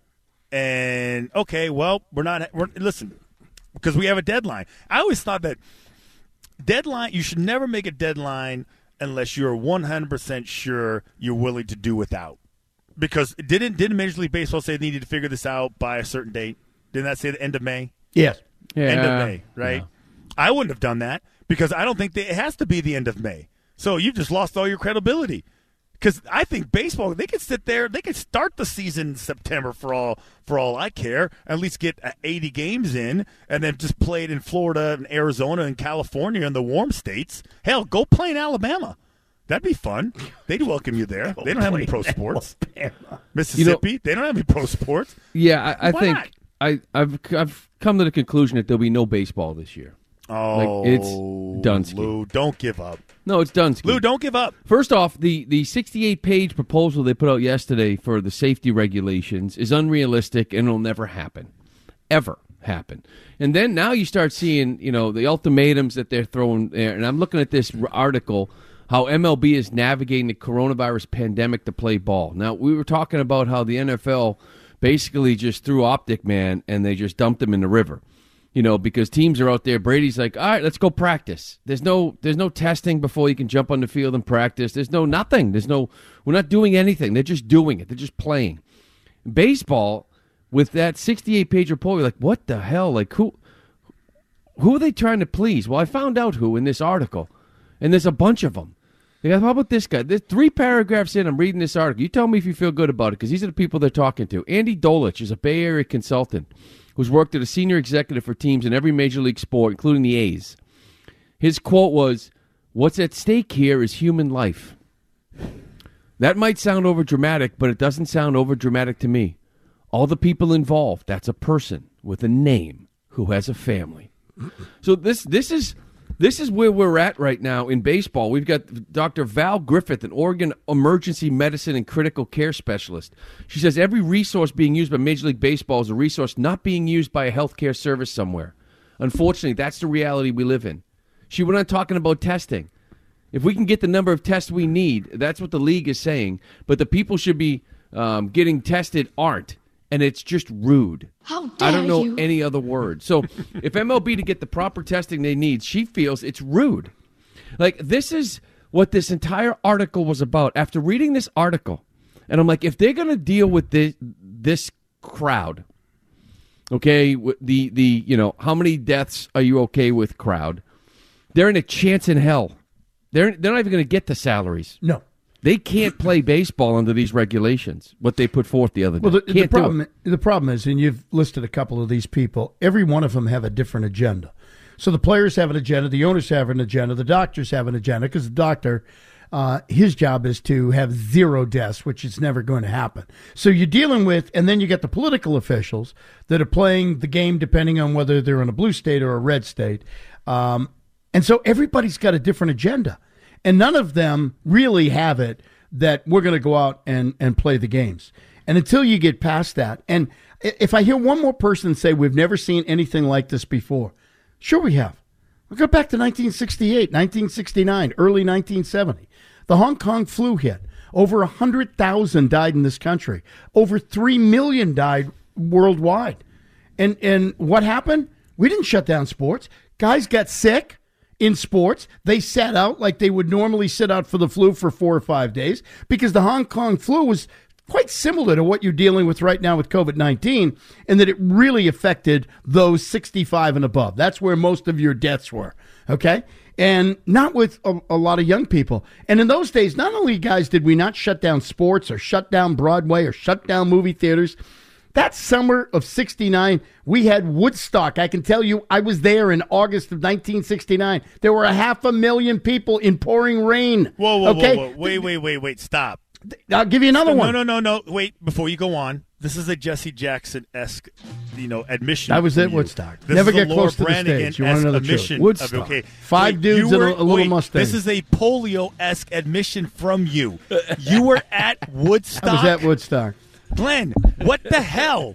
And, okay, well, we're not we're, – listen, because we have a deadline. I always thought that deadline – you should never make a deadline unless you're one hundred percent sure you're willing to do without. Because didn't didn't Major League Baseball say they needed to figure this out by a certain date? Didn't that say the end of May? Yes. Yeah. End of May, right? Yeah. I wouldn't have done that because I don't think that it has to be the end of May. So you've just lost all your credibility. Because I think baseball, they could sit there, they could start the season in September for all for all I care, at least get eighty games in, and then just play it in Florida and Arizona and California and the warm states. Hell, go play in Alabama. That'd be fun. They'd welcome you there. They don't have any pro sports. Mississippi, You know, they don't have any pro sports. Yeah, I, I Why think not? I, I've I've come to the conclusion that there'll be no baseball this year. Oh, like, it's Dunsky. Lou, don't give up. No, it's Dunsky. Lou, don't give up. First off, the, the sixty-eight page proposal they put out yesterday for the safety regulations is unrealistic and it'll never happen. Ever happen. And then now you start seeing, you know, the ultimatums that they're throwing there. And I'm looking at this article, how M L B is navigating the coronavirus pandemic to play ball. Now, we were talking about how the N F L basically just threw Optic Man and they just dumped him in the river. You know, because teams are out there. Brady's like, all right, let's go practice. There's no there's no testing before you can jump on the field and practice. There's no nothing. There's no we're not doing anything. They're just doing it. They're just playing. Baseball, with that sixty-eight page report, you're like, what the hell? Like who who are they trying to please? Well, I found out who in this article. And there's a bunch of them. They go, how about this guy? There's three paragraphs in. I'm reading this article. You tell me if you feel good about it, because these are the people they're talking to. Andy Dolich is a Bay Area consultant who's worked as a senior executive for teams in every major league sport, including the A's. His quote was, what's at stake here is human life. That might sound overdramatic, but it doesn't sound overdramatic to me. All the people involved, that's a person with a name who has a family. So this this is this is where we're at right now in baseball. We've got Doctor Val Griffith, an Oregon emergency medicine and critical care specialist. She says every resource being used by Major League Baseball is a resource not being used by a healthcare service somewhere. Unfortunately, that's the reality we live in. She went on talking about testing. If we can get the number of tests we need, that's what the league is saying. But the people should be um, getting tested aren't. And it's just rude. How dare I don't know you. any other word. So if M L B to get the proper testing they need, she feels it's rude. Like, this is what this entire article was about. After reading this article, and I'm like, if they're going to deal with this, this crowd, okay, the, the, you know, how many deaths are you okay with crowd, they're in a chance in hell. They're, they're not even going to get the salaries. No. They can't play baseball under these regulations, what they put forth the other day. Well, the, the can't do problem it. the problem is, and you've listed a couple of these people, every one of them have a different agenda. So the players have an agenda, the owners have an agenda, the doctors have an agenda, because the doctor, uh, his job is to have zero deaths, which is never going to happen. So you're dealing with, and then you get the political officials that are playing the game depending on whether they're in a blue state or a red state. Um, and so everybody's got a different agenda. And none of them really have it that we're going to go out and, and play the games. And until you get past that, and if I hear one more person say we've never seen anything like this before, sure we have. We go back to nineteen sixty-eight, nineteen sixty-nine, early nineteen seventy. The Hong Kong flu hit. Over one hundred thousand died in this country. Over three million died worldwide. And and what happened? We didn't shut down sports. Guys got sick. In sports, they sat out like they would normally sit out for the flu for four or five days because the Hong Kong flu was quite similar to what you're dealing with right now with COVID nineteen, and that it really affected those sixty-five and above. That's where most of your deaths were, okay? And not with a, a lot of young people. And in those days, not only, guys, did we not shut down sports or shut down Broadway or shut down movie theaters, that summer of sixty-nine, we had Woodstock. I can tell you, I was there in August of nineteen sixty-nine. There were a half a million people in pouring rain. Whoa, whoa, okay? whoa, whoa. Wait, wait, wait, wait. Stop. I'll give you another no, one. No, no, no, no. Wait, before you go on. This is a Jesse Jackson-esque, you know, admission. I was at you. Woodstock. This Never is get a Laura close to the stage. You want to know the admission truth. Woodstock. Of, okay. Five wait, dudes were, and a, a little wait, Mustang. This is a polio-esque admission from you. You were at Woodstock? I was at Woodstock. Glenn, what the hell?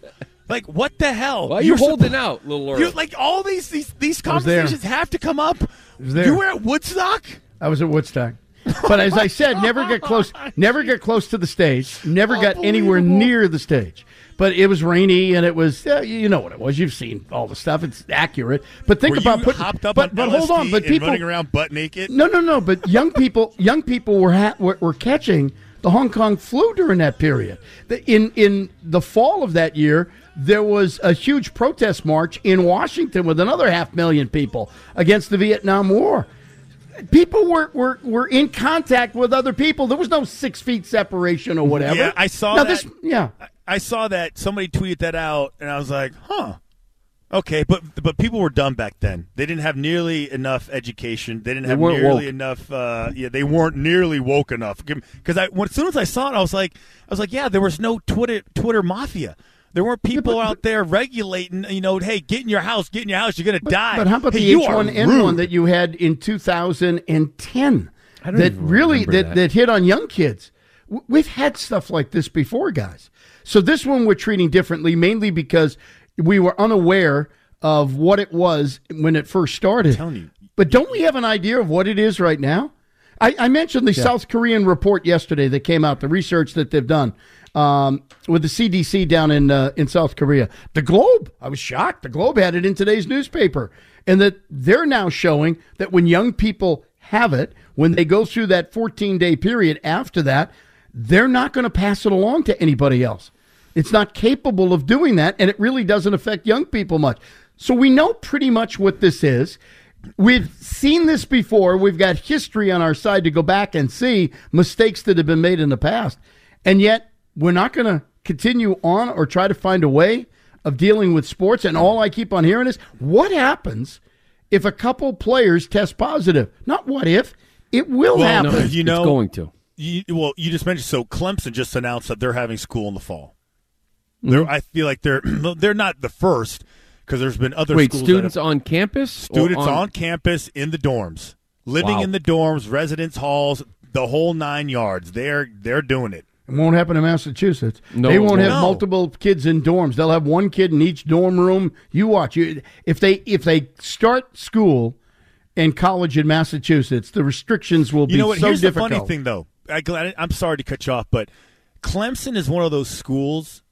Like, what the hell? Why are you You're holding suppo- out, little Earl? You're like all these these these I was there. conversations have to come up. was there. You were at Woodstock. I was at Woodstock. But as I said, never get close. Never get close to the stage. Never got anywhere near the stage. But it was rainy, and it was uh, you know what it was. You've seen all the stuff. It's accurate. But think Were about you putting. hopped up but on but L S D hold on. But and people running around butt naked. No, no, no. But young people, young people were ha- were, were catching the Hong Kong flu during that period. The, in in the fall of that year, there was a huge protest march in Washington with another half million people against the Vietnam War. People were, were, were in contact with other people. There was no six feet separation or whatever. Yeah, I saw now, that. This, yeah, I- I saw that somebody tweeted that out, and I was like, huh. Okay, but but people were dumb back then. They didn't have nearly enough education. They didn't They have weren't nearly woke. enough. Uh, yeah, they weren't nearly woke enough. Because I, when, as soon as I saw it, I was like, I was like, yeah, there was no Twitter Twitter mafia. There weren't people but- out there regulating. You know, hey, get in your house, get in your house. You're gonna die. But how about hey, the you H are one N one rude. that you had in two thousand ten I don't that even really remember that, that. that hit on young kids? W- We've had stuff like this before, guys. So this one we're treating differently, mainly because we were unaware of what it was when it first started. telling you. But don't we have an idea of what it is right now? I, I mentioned the Yeah. South Korean report yesterday that came out, the research that they've done um, with the C D C down in uh, in South Korea. The Globe, I was shocked. The Globe had it in today's newspaper, and that they're now showing that when young people have it, when they go through that fourteen-day period after that, they're not going to pass it along to anybody else. It's not capable of doing that, and it really doesn't affect young people much. So we know pretty much what this is. We've seen this before. We've got history on our side to go back and see mistakes that have been made in the past. And yet we're not going to continue on or try to find a way of dealing with sports. And all I keep on hearing is, what happens if a couple players test positive? Not what if. It will Well, happen. no, you know, it's going to. You, well, you just mentioned so Clemson just announced that they're having school in the fall. They're, I feel like they're they're not the first because there's been other Wait, schools students that have, on campus? or students on, on campus in the dorms, living Wow. in the dorms, residence halls, the whole nine yards. They're they're doing it. It won't happen in Massachusetts. No, they it won't have won't. multiple kids in dorms. They'll have one kid in each dorm room. You watch. You, if they if they start school and college in Massachusetts, the restrictions will be You know what? so Here's difficult. the funny thing, though. I, I- I'm sorry to cut you off, but Clemson is one of those schools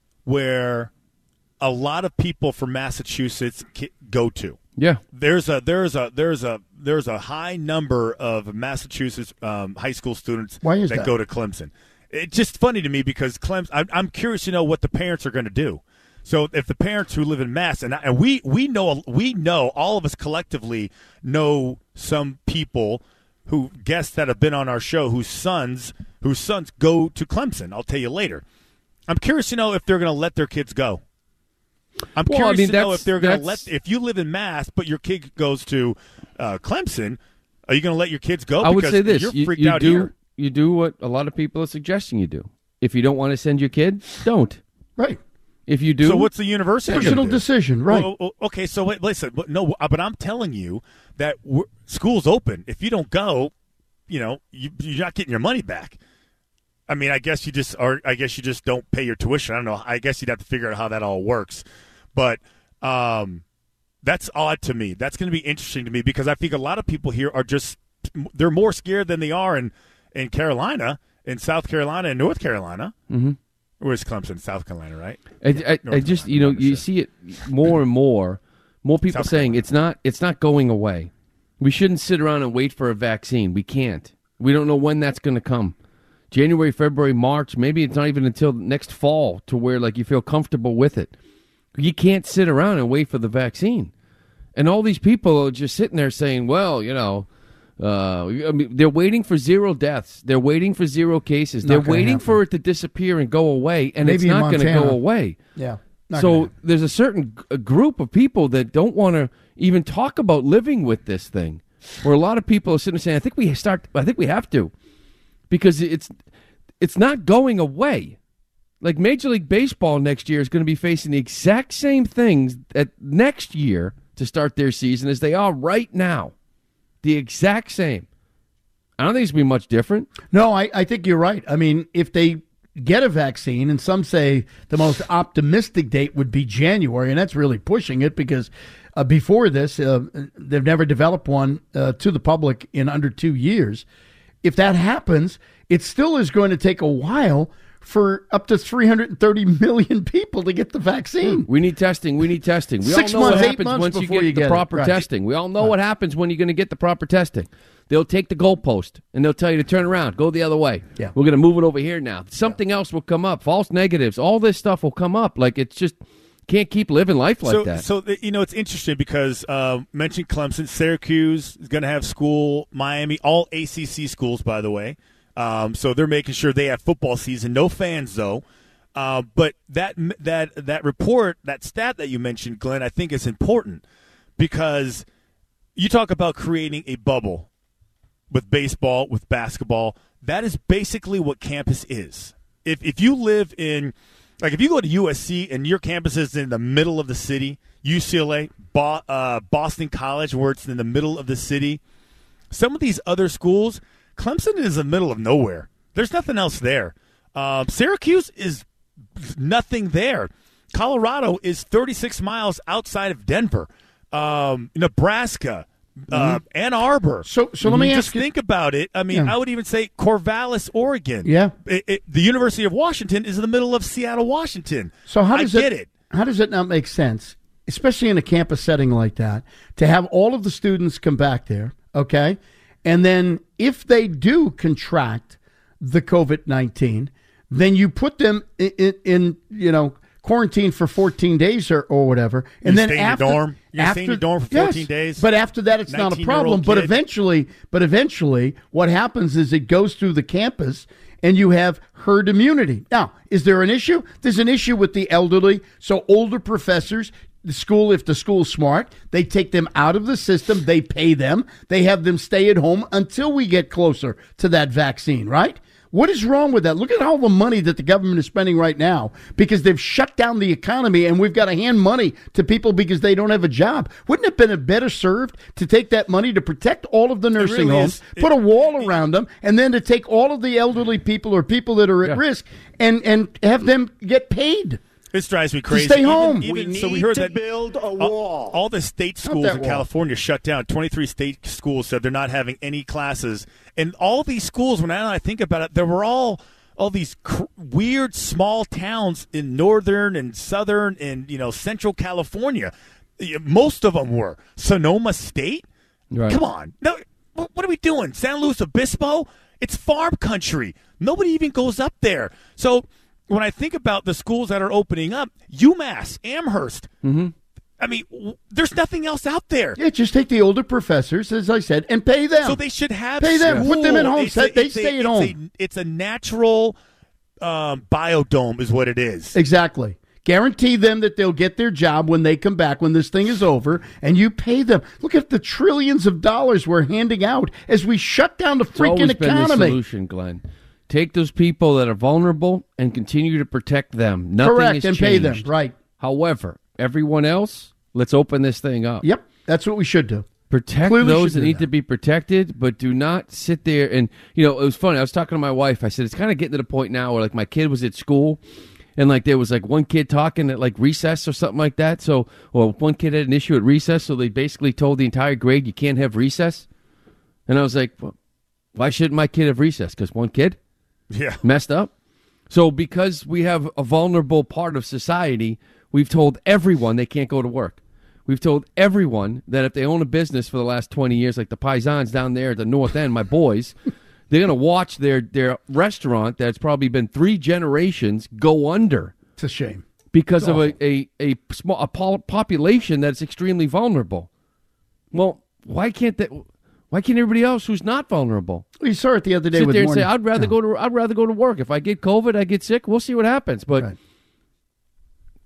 where a lot of people from Massachusetts ki- go to. Yeah. There's a there's a there's a there's a high number of Massachusetts um, high school students Why is that? go to Clemson. It's just funny to me because Clemson. I'm, I'm curious to know what the parents are going to do. So if the parents who live in Mass and, I, and we we know we know all of us collectively know some people who guests that have been on our show whose sons whose sons go to Clemson. I'll tell you later. I'm curious to know if they're going to let their kids go. I'm Well, I curious mean, to know that's- if they're going to that's- let if you live in Mass but your kid goes to uh, Clemson. Are you going to let your kids go? I would Because say this: you're you, freaked you out do here. you do what a lot of people are suggesting you do. If you don't want to send your kid, don't. Right. If you do, So what's the university gonna Personal do? decision, right? Well, o- okay, so wait, listen, but no, but I'm telling you that we're, school's open. If you don't go, you know, you, you're not getting your money back. I mean, I guess you just or I guess you just don't pay your tuition. I don't know. I guess you'd have to figure out how that all works. But um, that's odd to me. That's going to be interesting to me because I think a lot of people here are just they're more scared than they are in in Carolina, in South Carolina, and North Carolina. Mm-hmm. Where's Clemson? South Carolina, right? I, I, I just you know you see it more and more, more people South saying it's not it's not going away. We shouldn't sit around and wait for a vaccine. We can't. We don't know when that's going to come. January, February, March. Maybe it's not even until next fall to where like you feel comfortable with it. You can't sit around and wait for the vaccine. And all these people are just sitting there saying, "Well, you know." Uh, I mean, they're waiting for zero deaths. They're waiting for zero cases. Not they're gonna waiting happen. for it to disappear and go away, and Maybe it's in not going to Montana. go away. Yeah. Not gonna So happen. there's a certain g- a group of people that don't want to even talk about living with this thing. Where a lot of people are sitting there saying, "I think we start. I think we have to," because it's it's not going away. Like Major League Baseball next year is going to be facing the exact same things at next year to start their season as they are right now. The exact same. I don't think it's going to be much different. No, I, I think you're right. I mean, if they get a vaccine, and some say the most optimistic date would be January, and that's really pushing it because uh, before this, uh, they've never developed one uh, to the public in under two years. If that happens, it still is going to take a while for up to three hundred thirty million people to get the vaccine. We need testing. We need testing. We Six all know months, what eight happens months once you before get you the get it. proper Right. testing. We all know what happens when you're going to get the proper testing. They'll take the goalpost and they'll tell you to turn around, go the other way. Yeah. We're going to move it over here now. Something else will come up. False negatives. All this stuff will come up. Like, it's just can't keep living life like so, that. So, you know, it's interesting because uh, mentioned Clemson, Syracuse is going to have school, Miami, all A C C schools, by the way. Um, so they're making sure they have football season. No fans, though. Uh, but that that that report, that stat that you mentioned, Glenn, I think is important because you talk about creating a bubble with baseball, with basketball. That is basically what campus is. If if you live in, like if you go to U S C and your campus is in the middle of the city, U C L A, Bo- uh, Boston College, where it's in the middle of the city, some of these other schools, Clemson is in the middle of nowhere. There's nothing else there. Um, Syracuse is nothing there. Colorado is thirty-six miles outside of Denver. Um, Nebraska, uh, Mhm. Ann Arbor. So, so let me Just ask you. think about it. I mean, Yeah. I would even say Corvallis, Oregon. Yeah. It, it, the University of Washington is in the middle of Seattle, Washington. So how does I get it? it, How does it not make sense, especially in a campus setting like that, to have all of the students come back there, okay, and then if they do contract the COVID nineteen, then you put them in, in, in you know quarantine for fourteen days or, or whatever, and You then stay in your after dorm? You after stay in your dorm for fourteen yes, days? But after that, it's not a problem. nineteen-year-old But kid? eventually, but eventually, what happens is it goes through the campus. And you have herd immunity. Now, is there an issue? There's an issue with the elderly. So older professors, the school, if the school's smart, they take them out of the system. They pay them. They have them stay at home until we get closer to that vaccine, right? What is wrong with that? Look at all the money that the government is spending right now because they've shut down the economy and we've got to hand money to people because they don't have a job. Wouldn't it have been a better served to take that money to protect all of the nursing really homes, is. put a wall around them, and then to take all of the elderly people or people that are at Yeah. risk and, and have them get paid? This drives me crazy. stay Even- home. even- We so we need heard to that build a all- wall. All, the state Not schools that in wall. California shut down. twenty-three state schools said they're not having any classes. And all these schools, when I think about it, they were all all these cr- weird small towns in northern and southern and you know central California. Most of them were Sonoma State. Right. Come on, no, what what are we doing? San Luis Obispo? It's farm country. Nobody even goes up there. So when I think about the schools that are opening up, UMass, Amherst, Mm-hmm. I mean, w- there's nothing else out there. Yeah, just take the older professors, as I said, and pay them. So they should have Pay them. school. Put them at home. It's Set- a- they it's a- stay at it's home. A, it's a natural um, biodome is what it is. Exactly. Guarantee them that they'll get their job when they come back, when this thing is over, and you pay them. Look at the trillions of dollars we're handing out as we shut down the It's always freaking been the economy. solution, Glenn. Take those people that are vulnerable and continue to protect them. Nothing Correct, has and pay them, changed. right. However, everyone else, let's open this thing up. Yep, that's what we should do. Protect Clearly those should that do need that. to be protected, but do not sit there and, you know, it was funny. I was talking to my wife. I said, it's kind of getting to the point now where, like, my kid was at school and, like, there was, like, one kid talking at, like, recess or something like that. So, well, one kid had an issue at recess, so they basically told the entire grade, you can't have recess. And I was like, well, why shouldn't my kid have recess? Because one kid Yeah. messed up? So because we have a vulnerable part of society, we've told everyone they can't go to work. We've told everyone that if they own a business for the last twenty years, like the Paisans down there at the North End, my boys, they're going to watch their, their restaurant that's probably been three generations go under. It's a shame. Because It's of awful. a, a, a, small, a pol- population that's extremely vulnerable. Well, why can't that... Why can't everybody else who's not vulnerable We saw it the other day sit with there and morning. say, "I'd rather Yeah. go to I'd rather go to work. If I get COVID, I get sick. We'll see what happens." But Right.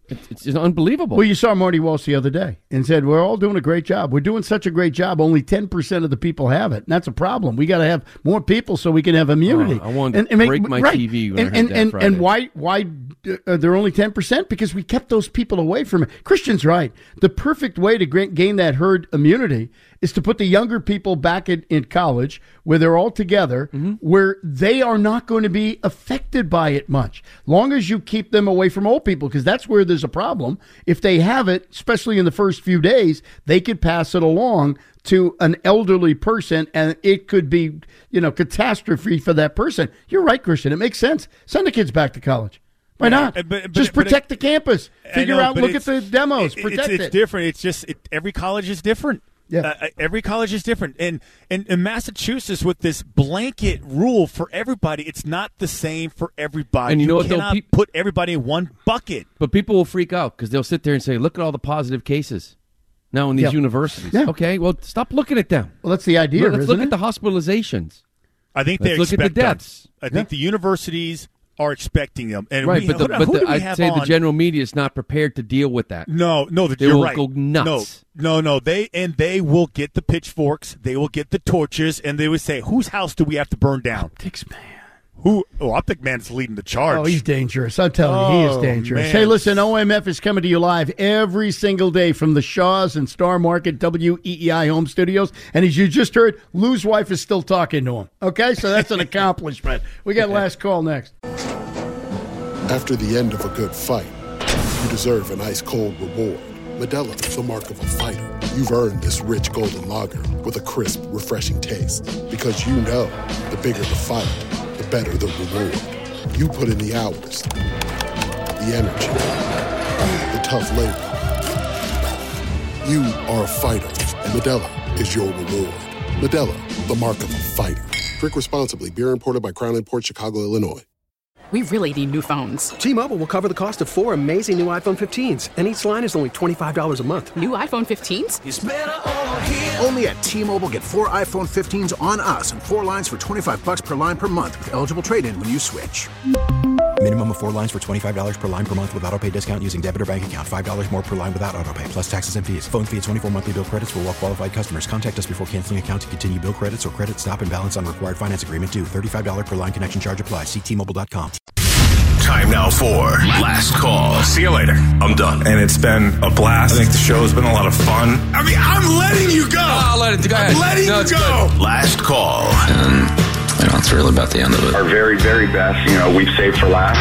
It's, it's unbelievable. Well, you saw Marty Walsh the other day and said, we're all doing a great job. We're doing such a great job. Only ten percent of the people have it. And that's a problem. We got to have more people so we can have immunity. Oh, I wanted and, to and make, break my right. T V when and, I heard and, that and, Friday. and why, why are there only ten percent? Because we kept those people away from it. Christian's right. The perfect way to gain that herd immunity is to put the younger people back in, in college where they're all together, mm-hmm. where they are not going to be affected by it much. Long as you keep them away from old people, because that's where there's a problem. If they have it, especially in the first few days, they could pass it along to an elderly person, and it could be, you know, catastrophe for that person. You're right, Christian. It makes sense. Send the kids back to college. Why not? But, but, just but protect it, the campus. Figure know, out, look at it's- the demos. it- protect it's, it. It's different. It's just it, every college is different. Yeah. Uh, every college is different. And, and in Massachusetts, with this blanket rule for everybody, it's not the same for everybody. And you know what, though? cannot Peop- put everybody in one bucket. But people will freak out because they'll sit there and say, look at all the positive cases now in these Yeah. universities. Yeah. Okay, well, stop looking at them. Well, that's the idea, Let's isn't look it? at the hospitalizations. I think Let's they look at expect the them. deaths. I think the universities are expecting them. And right, we, but, the, who, but who the, do we I'd have say on? the general media is not prepared to deal with that. No, no, that They you're will right. go nuts. No, no, no. They and they will get the pitchforks. They will get the torches, and they would say, "Whose house do we have to burn down?" Optics man. Who? Oh, Optic Man's leading the charge. Oh, he's dangerous. I'm telling you, he is Oh, dangerous. man. Hey, listen, O M F is coming to you live every single day from the Shaws and Star Market W E E I Home Studios. And as you just heard, Lou's wife is still talking to him. Okay, so that's an accomplishment. We got last call next. After the end of a good fight, you deserve an ice-cold reward. Modelo is the mark of a fighter. You've earned this rich golden lager with a crisp, refreshing taste. Because you know, the bigger the fight, the better the reward. You put in the hours, the energy, the tough labor. You are a fighter, and Modelo is your reward. Modelo, the mark of a fighter. Drink responsibly. Beer imported by Crown Imports, Chicago, Illinois. We really need new phones. T-Mobile will cover the cost of four amazing new iPhone fifteens, and each line is only twenty-five dollars a month. New iPhone fifteens? It's better over here. Only at T-Mobile, get four iPhone fifteens on us and four lines for twenty-five bucks per line per month with eligible trade-in when you switch. Minimum of four lines for twenty-five dollars per line per month with autopay discount using debit or bank account. five dollars more per line without autopay, plus taxes and fees. Phone fee at twenty-four monthly bill credits for well-qualified customers. Contact us before canceling account to continue bill credits or credit stop and balance on required finance agreement due. thirty-five dollars per line connection charge applies. See T Mobile dot com. Time now for Last Call. See you later. I'm done. And it's been a blast. I think the show's been a lot of fun. I mean, I'm letting you go. I'll let it go. I'm letting No, you it's go. good. Last Call. And, you know, it's really about the end of it. Our very, very best, you know, we've saved for last.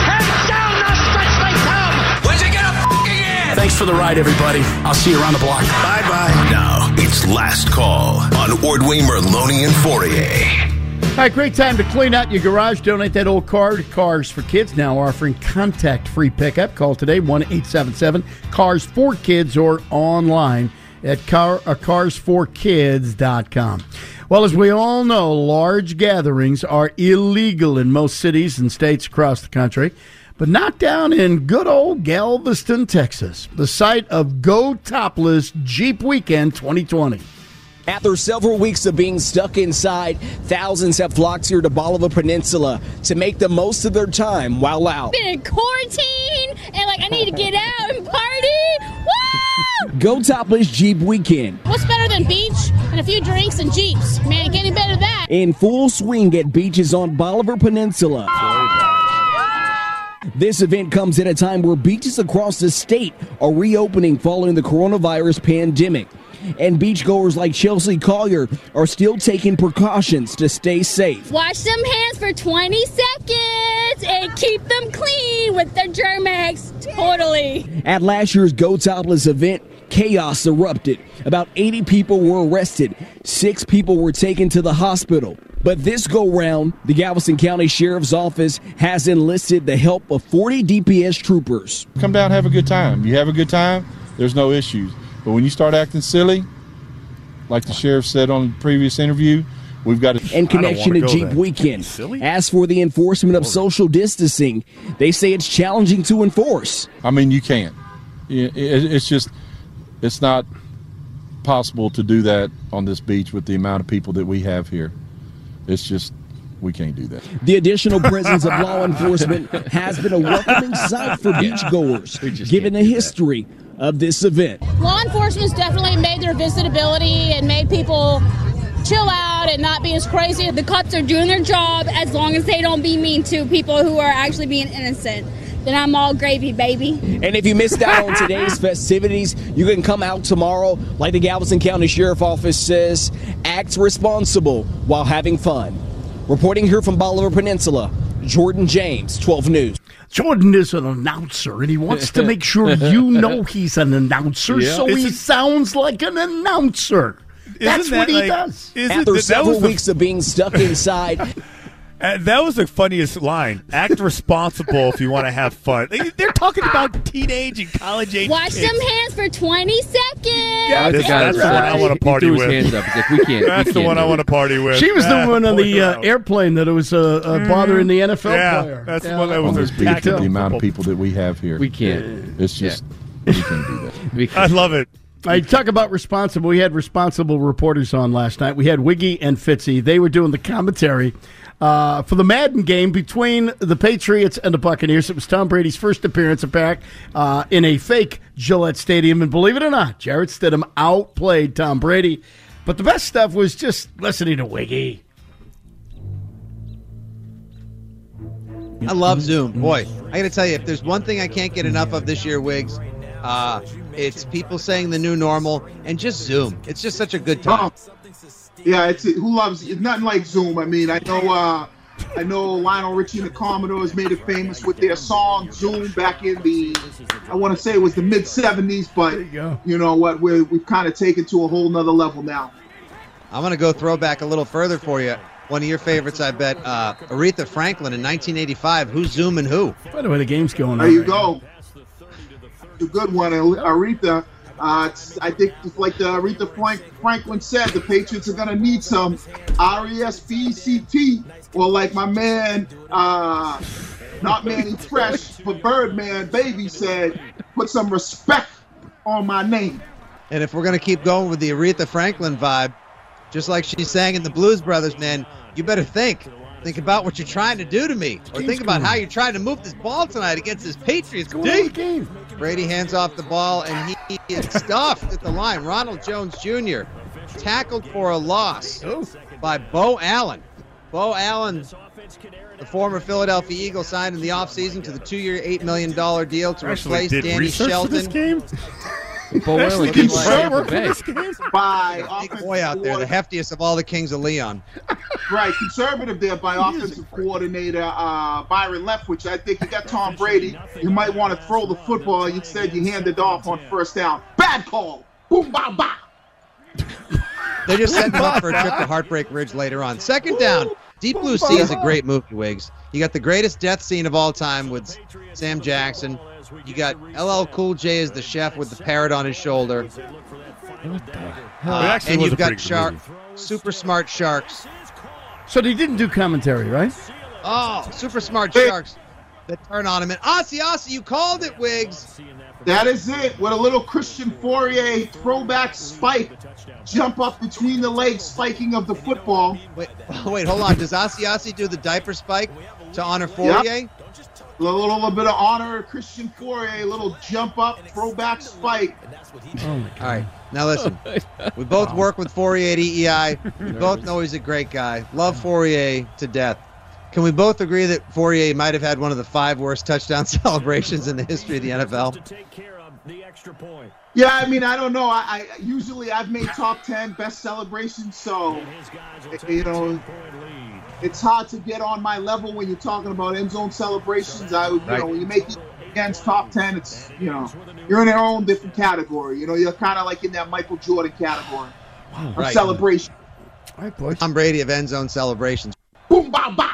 Thanks for the ride, everybody. I'll see you around the block. Bye-bye. Now, it's Last Call on Ordway, Merloni, and Fourier. All right, great time to clean out your garage. Donate that old car to Cars for Kids, now offering contact-free pickup. Call today, one eight seven seven, cars for kids, or online at car, uh, cars for kids dot com. Well, as we all know, large gatherings are illegal in most cities and states across the country, but not down in good old Galveston, Texas, the site of Go Topless Jeep Weekend twenty twenty. After several weeks of being stuck inside, thousands have flocked here to Bolivar Peninsula to make the most of their time while out. Been in quarantine, and like I need to get out and party. Woo! Go Topless Jeep Weekend. What's better than beach and a few drinks and Jeeps? Man, it getting better than that. In full swing at beaches on Bolivar Peninsula. This event comes at a time where beaches across the state are reopening following the coronavirus pandemic. And beachgoers like Chelsea Collier are still taking precautions to stay safe. Wash them hands for twenty seconds and keep them clean with their Germ-X. Totally. At last year's Go Topless event, chaos erupted. About eighty people were arrested. Six people were taken to the hospital. But this go-round, the Galveston County Sheriff's Office has enlisted the help of forty D P S troopers. Come down, have a good time. You have a good time, there's no issues. But when you start acting silly, like the sheriff said on the previous interview, we've got to... In connection to Jeep Weekend, as for the enforcement of social distancing, they say it's challenging to enforce. I mean, you can't. It's just, it's not possible to do that on this beach with the amount of people that we have here. It's just, We can't do that. The additional presence of law enforcement has been a welcoming sight for beachgoers, given the history of this event. Law enforcement's definitely made their visitability and made people chill out and not be as crazy. The cops are doing their job as long as they don't be mean to people who are actually being innocent. Then I'm all gravy, baby. And if you missed out on today's festivities, you can come out tomorrow. Like the Galveston County Sheriff Office says, act responsible while having fun. Reporting here from Bolivar Peninsula, Jordan James, twelve News. Jordan is an announcer, and he wants to make sure you know he's an announcer, yeah. so Is he it, sounds like an announcer. That's that what he like, does. After that, several that the, weeks of being stuck inside. uh, that was the funniest line. Act responsible if you want to have fun. They, they're talking about teenage and college age Wash kids. them hands for twenty seconds. Yeah, this, that's right. the one I want to party he with. Threw his hands up. He's like, we can't. That's we the can't one I want to party with. She was ah, the one on the uh, out. airplane that was uh, uh, bothering the N F L yeah, player. That's yeah, the one that was attacking attacking the amount of people that we have here. We can't. It's just yeah. we can't do that. We can't. I love it. I talk about responsible. We had responsible reporters on last night. We had Wiggy and Fitzy. They were doing the commentary uh, for the Madden game between the Patriots and the Buccaneers. It was Tom Brady's first appearance back uh, in a fake Gillette Stadium. And believe it or not, Jarrett Stidham outplayed Tom Brady. But the best stuff was just listening to Wiggy. I love Zoom. Boy, I got to tell you, if there's one thing I can't get enough of this year, Wiggs, uh, it's people saying the new normal and just Zoom. It's just such a good time. Oh, yeah, it's who loves it's nothing like Zoom. I mean, I know uh, I know Lionel Richie and the Commodores made it famous with their song Zoom back in the I want to say it was the mid seventies, but you, you know what, we're, we've kind of taken to a whole nother level now. I'm going to go throw back a little further for you. One of your favorites, I bet, uh, Aretha Franklin in nineteen eighty-five. Who's zooming who? By the way, the game's going on. There you right go. now. A good one, Aretha. Uh, it's, I think, it's like the Aretha Frank, Franklin said, the Patriots are going to need some R E S P C T, or like my man, uh, not Manny Fresh, but Birdman Baby said, put some respect on my name. And if we're going to keep going with the Aretha Franklin vibe, just like she sang in the Blues Brothers, man, you better think. Think about what you're trying to do to me. Or think about how you're trying to move this ball tonight against this Patriots team. Brady hands off the ball, and he is stuffed at the line. Ronald Jones Junior tackled for a loss by Bo Allen. Bo Allen, the former Philadelphia Eagle, signed in the offseason to the two-year, eight million dollars deal to Actually replace did Danny research Shelton. for this game? Bo Allen did like work for this game? By big boy out there, the heftiest of all the Kings of Leon. Right, conservative there by offensive coordinator uh, Byron Leftwich. I think you got Tom Brady. You might want to throw the football. Instead, you hand it off on first down. Bad call. Boom, ba, ba. They're just setting him up for a trip to Heartbreak Ridge later on. Second down. Deep Blue Sea is a great movie, Wiggs. You got the greatest death scene of all time with Sam Jackson. You got L L Cool J as the chef with the parrot on his shoulder. What the hell? Uh, and you've got shark, super smart sharks. So they didn't do commentary, right? Oh, super smart sharks that turn on him. And Aussie, Aussie, you called it, Wiggs. That is it. With a little Christian Fourier throwback spike. Jump up between the legs, spiking of the football. Wait, wait, hold on. Does Aussie Aussie do the diaper spike to honor Fourier? Yep. A little, little bit of honor, Christian Fourier, a little jump up, throwback spike. Oh my God. All right, now listen. We both work with Fourier at E E I. We both know he's a great guy. Love Fourier to death. Can we both agree that Fourier might have had one of the five worst touchdown celebrations in the history of the N F L? Yeah, I mean, I don't know. I, I usually I've made top ten best celebrations, so you know, it's hard to get on my level when you're talking about end zone celebrations. I, you Right. know, when you make it against top ten, it's you know, you're in your own different category. You know, you're kind of like in that Michael Jordan category of Right. celebration. All right, boys. Tom Brady of end zone celebrations. Boom, ba, ba.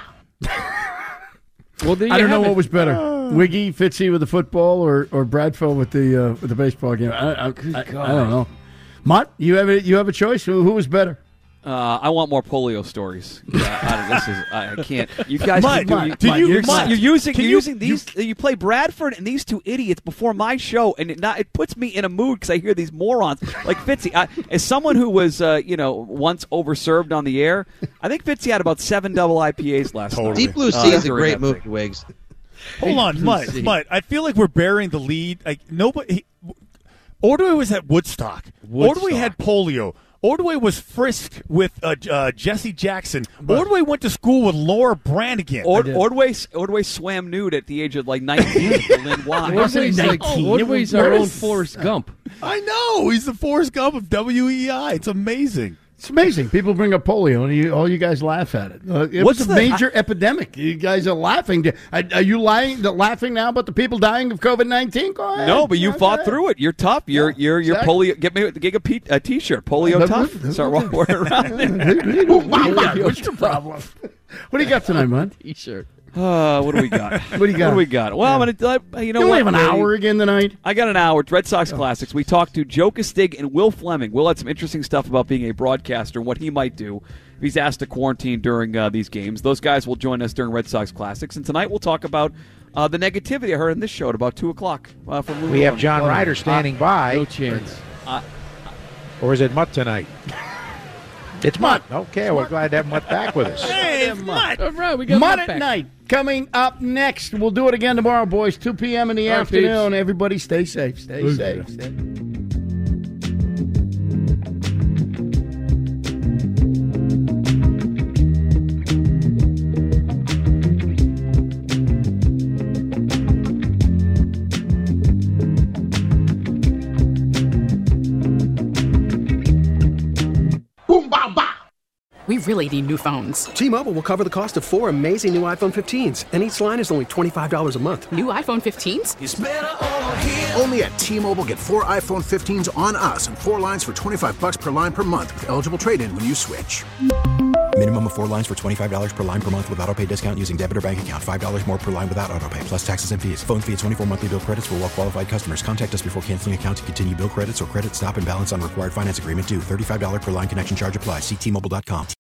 Well, there you I don't know have what it. was better, Wiggy, Fitzy with the football, or or Bradford with the uh, with the baseball game. I, I, I, I don't know. Mutt, you have a you have a choice. Who who was better? Uh, I want more polio stories. Uh, I, don't, this is, I, I can't. You guys, Mike, you, Mike, you, you, you're, Mike, you're using, can you're you, using these. You, you play Bradford and these two idiots before my show, and it not it puts me in a mood because I hear these morons like Fitzy. I, as someone who was, uh, you know, once overserved on the air, I think Fitzy had about seven double I P As last totally. night. Deep Blue Sea uh, is a great movie, Wiggs. Hold on, Mike. Mike, I feel like we're burying the lead. Like nobody. He, Ordway was at Woodstock. Woodstock. Ordway had polio. Ordway was frisked with uh, uh, Jesse Jackson. But Ordway went to school with Laura Branigan. Ord- Ordway, Ordway swam nude at the age of like nineteen. Lynn Watt. Ordway's like, Ordway's our own Forrest Gump. I know. He's the Forrest Gump of W E I. It's amazing. It's amazing. People bring up polio, and you, all you guys laugh at it. Uh, it What's was a the- major epidemic. You guys are laughing. Are, are you lying, laughing now about the people dying of COVID nineteen? Go ahead. No, but you Go fought ahead. through it. You're tough. You're Yeah, you're you're exactly. polio. Get me get a, P, a t-shirt. Polio tough. Start wearing around it. What's your problem? What do you got tonight, man? T-shirt. Uh, what do we got? What do you got? What do we got? Well, I'm gonna. Uh, you know You what? only have an hour again tonight. I got an hour. It's Red Sox Classics. We talked to Joe Castig and Will Fleming. Will had some interesting stuff about being a broadcaster and what he might do if he's asked to quarantine during uh, these games. Those guys will join us during Red Sox Classics. And tonight we'll talk about uh, the negativity I heard in this show at about two o'clock. Uh, from Lou We have Malone. John Ryder standing Uh, by. No chance. Uh, Or is it Mutt tonight? It's Mutt. Okay, we're glad to have Mutt back with us. Hey, Mutt. All right, we got Mutt Mutt at back. night. Coming up next. We'll do it again tomorrow, boys. two p.m. in the All right, afternoon. peeps. Everybody stay safe. Stay Ooh, safe. yeah. Stay- Boom, bow, bow. We really need new phones. T-Mobile will cover the cost of four amazing new iPhone fifteens, and each line is only twenty-five dollars a month. New iPhone fifteens? Only at T-Mobile, get four iPhone fifteens on us and four lines for twenty-five bucks per line per month with eligible trade-in when you switch. Minimum of four lines for twenty-five dollars per line per month with autopay discount using debit or bank account. five dollars more per line without autopay, plus taxes and fees. Phone fee at twenty-four monthly bill credits for well-qualified customers. Contact us before canceling account to continue bill credits or credit stop and balance on required finance agreement due. thirty-five dollars per line connection charge applies. See T Mobile dot com.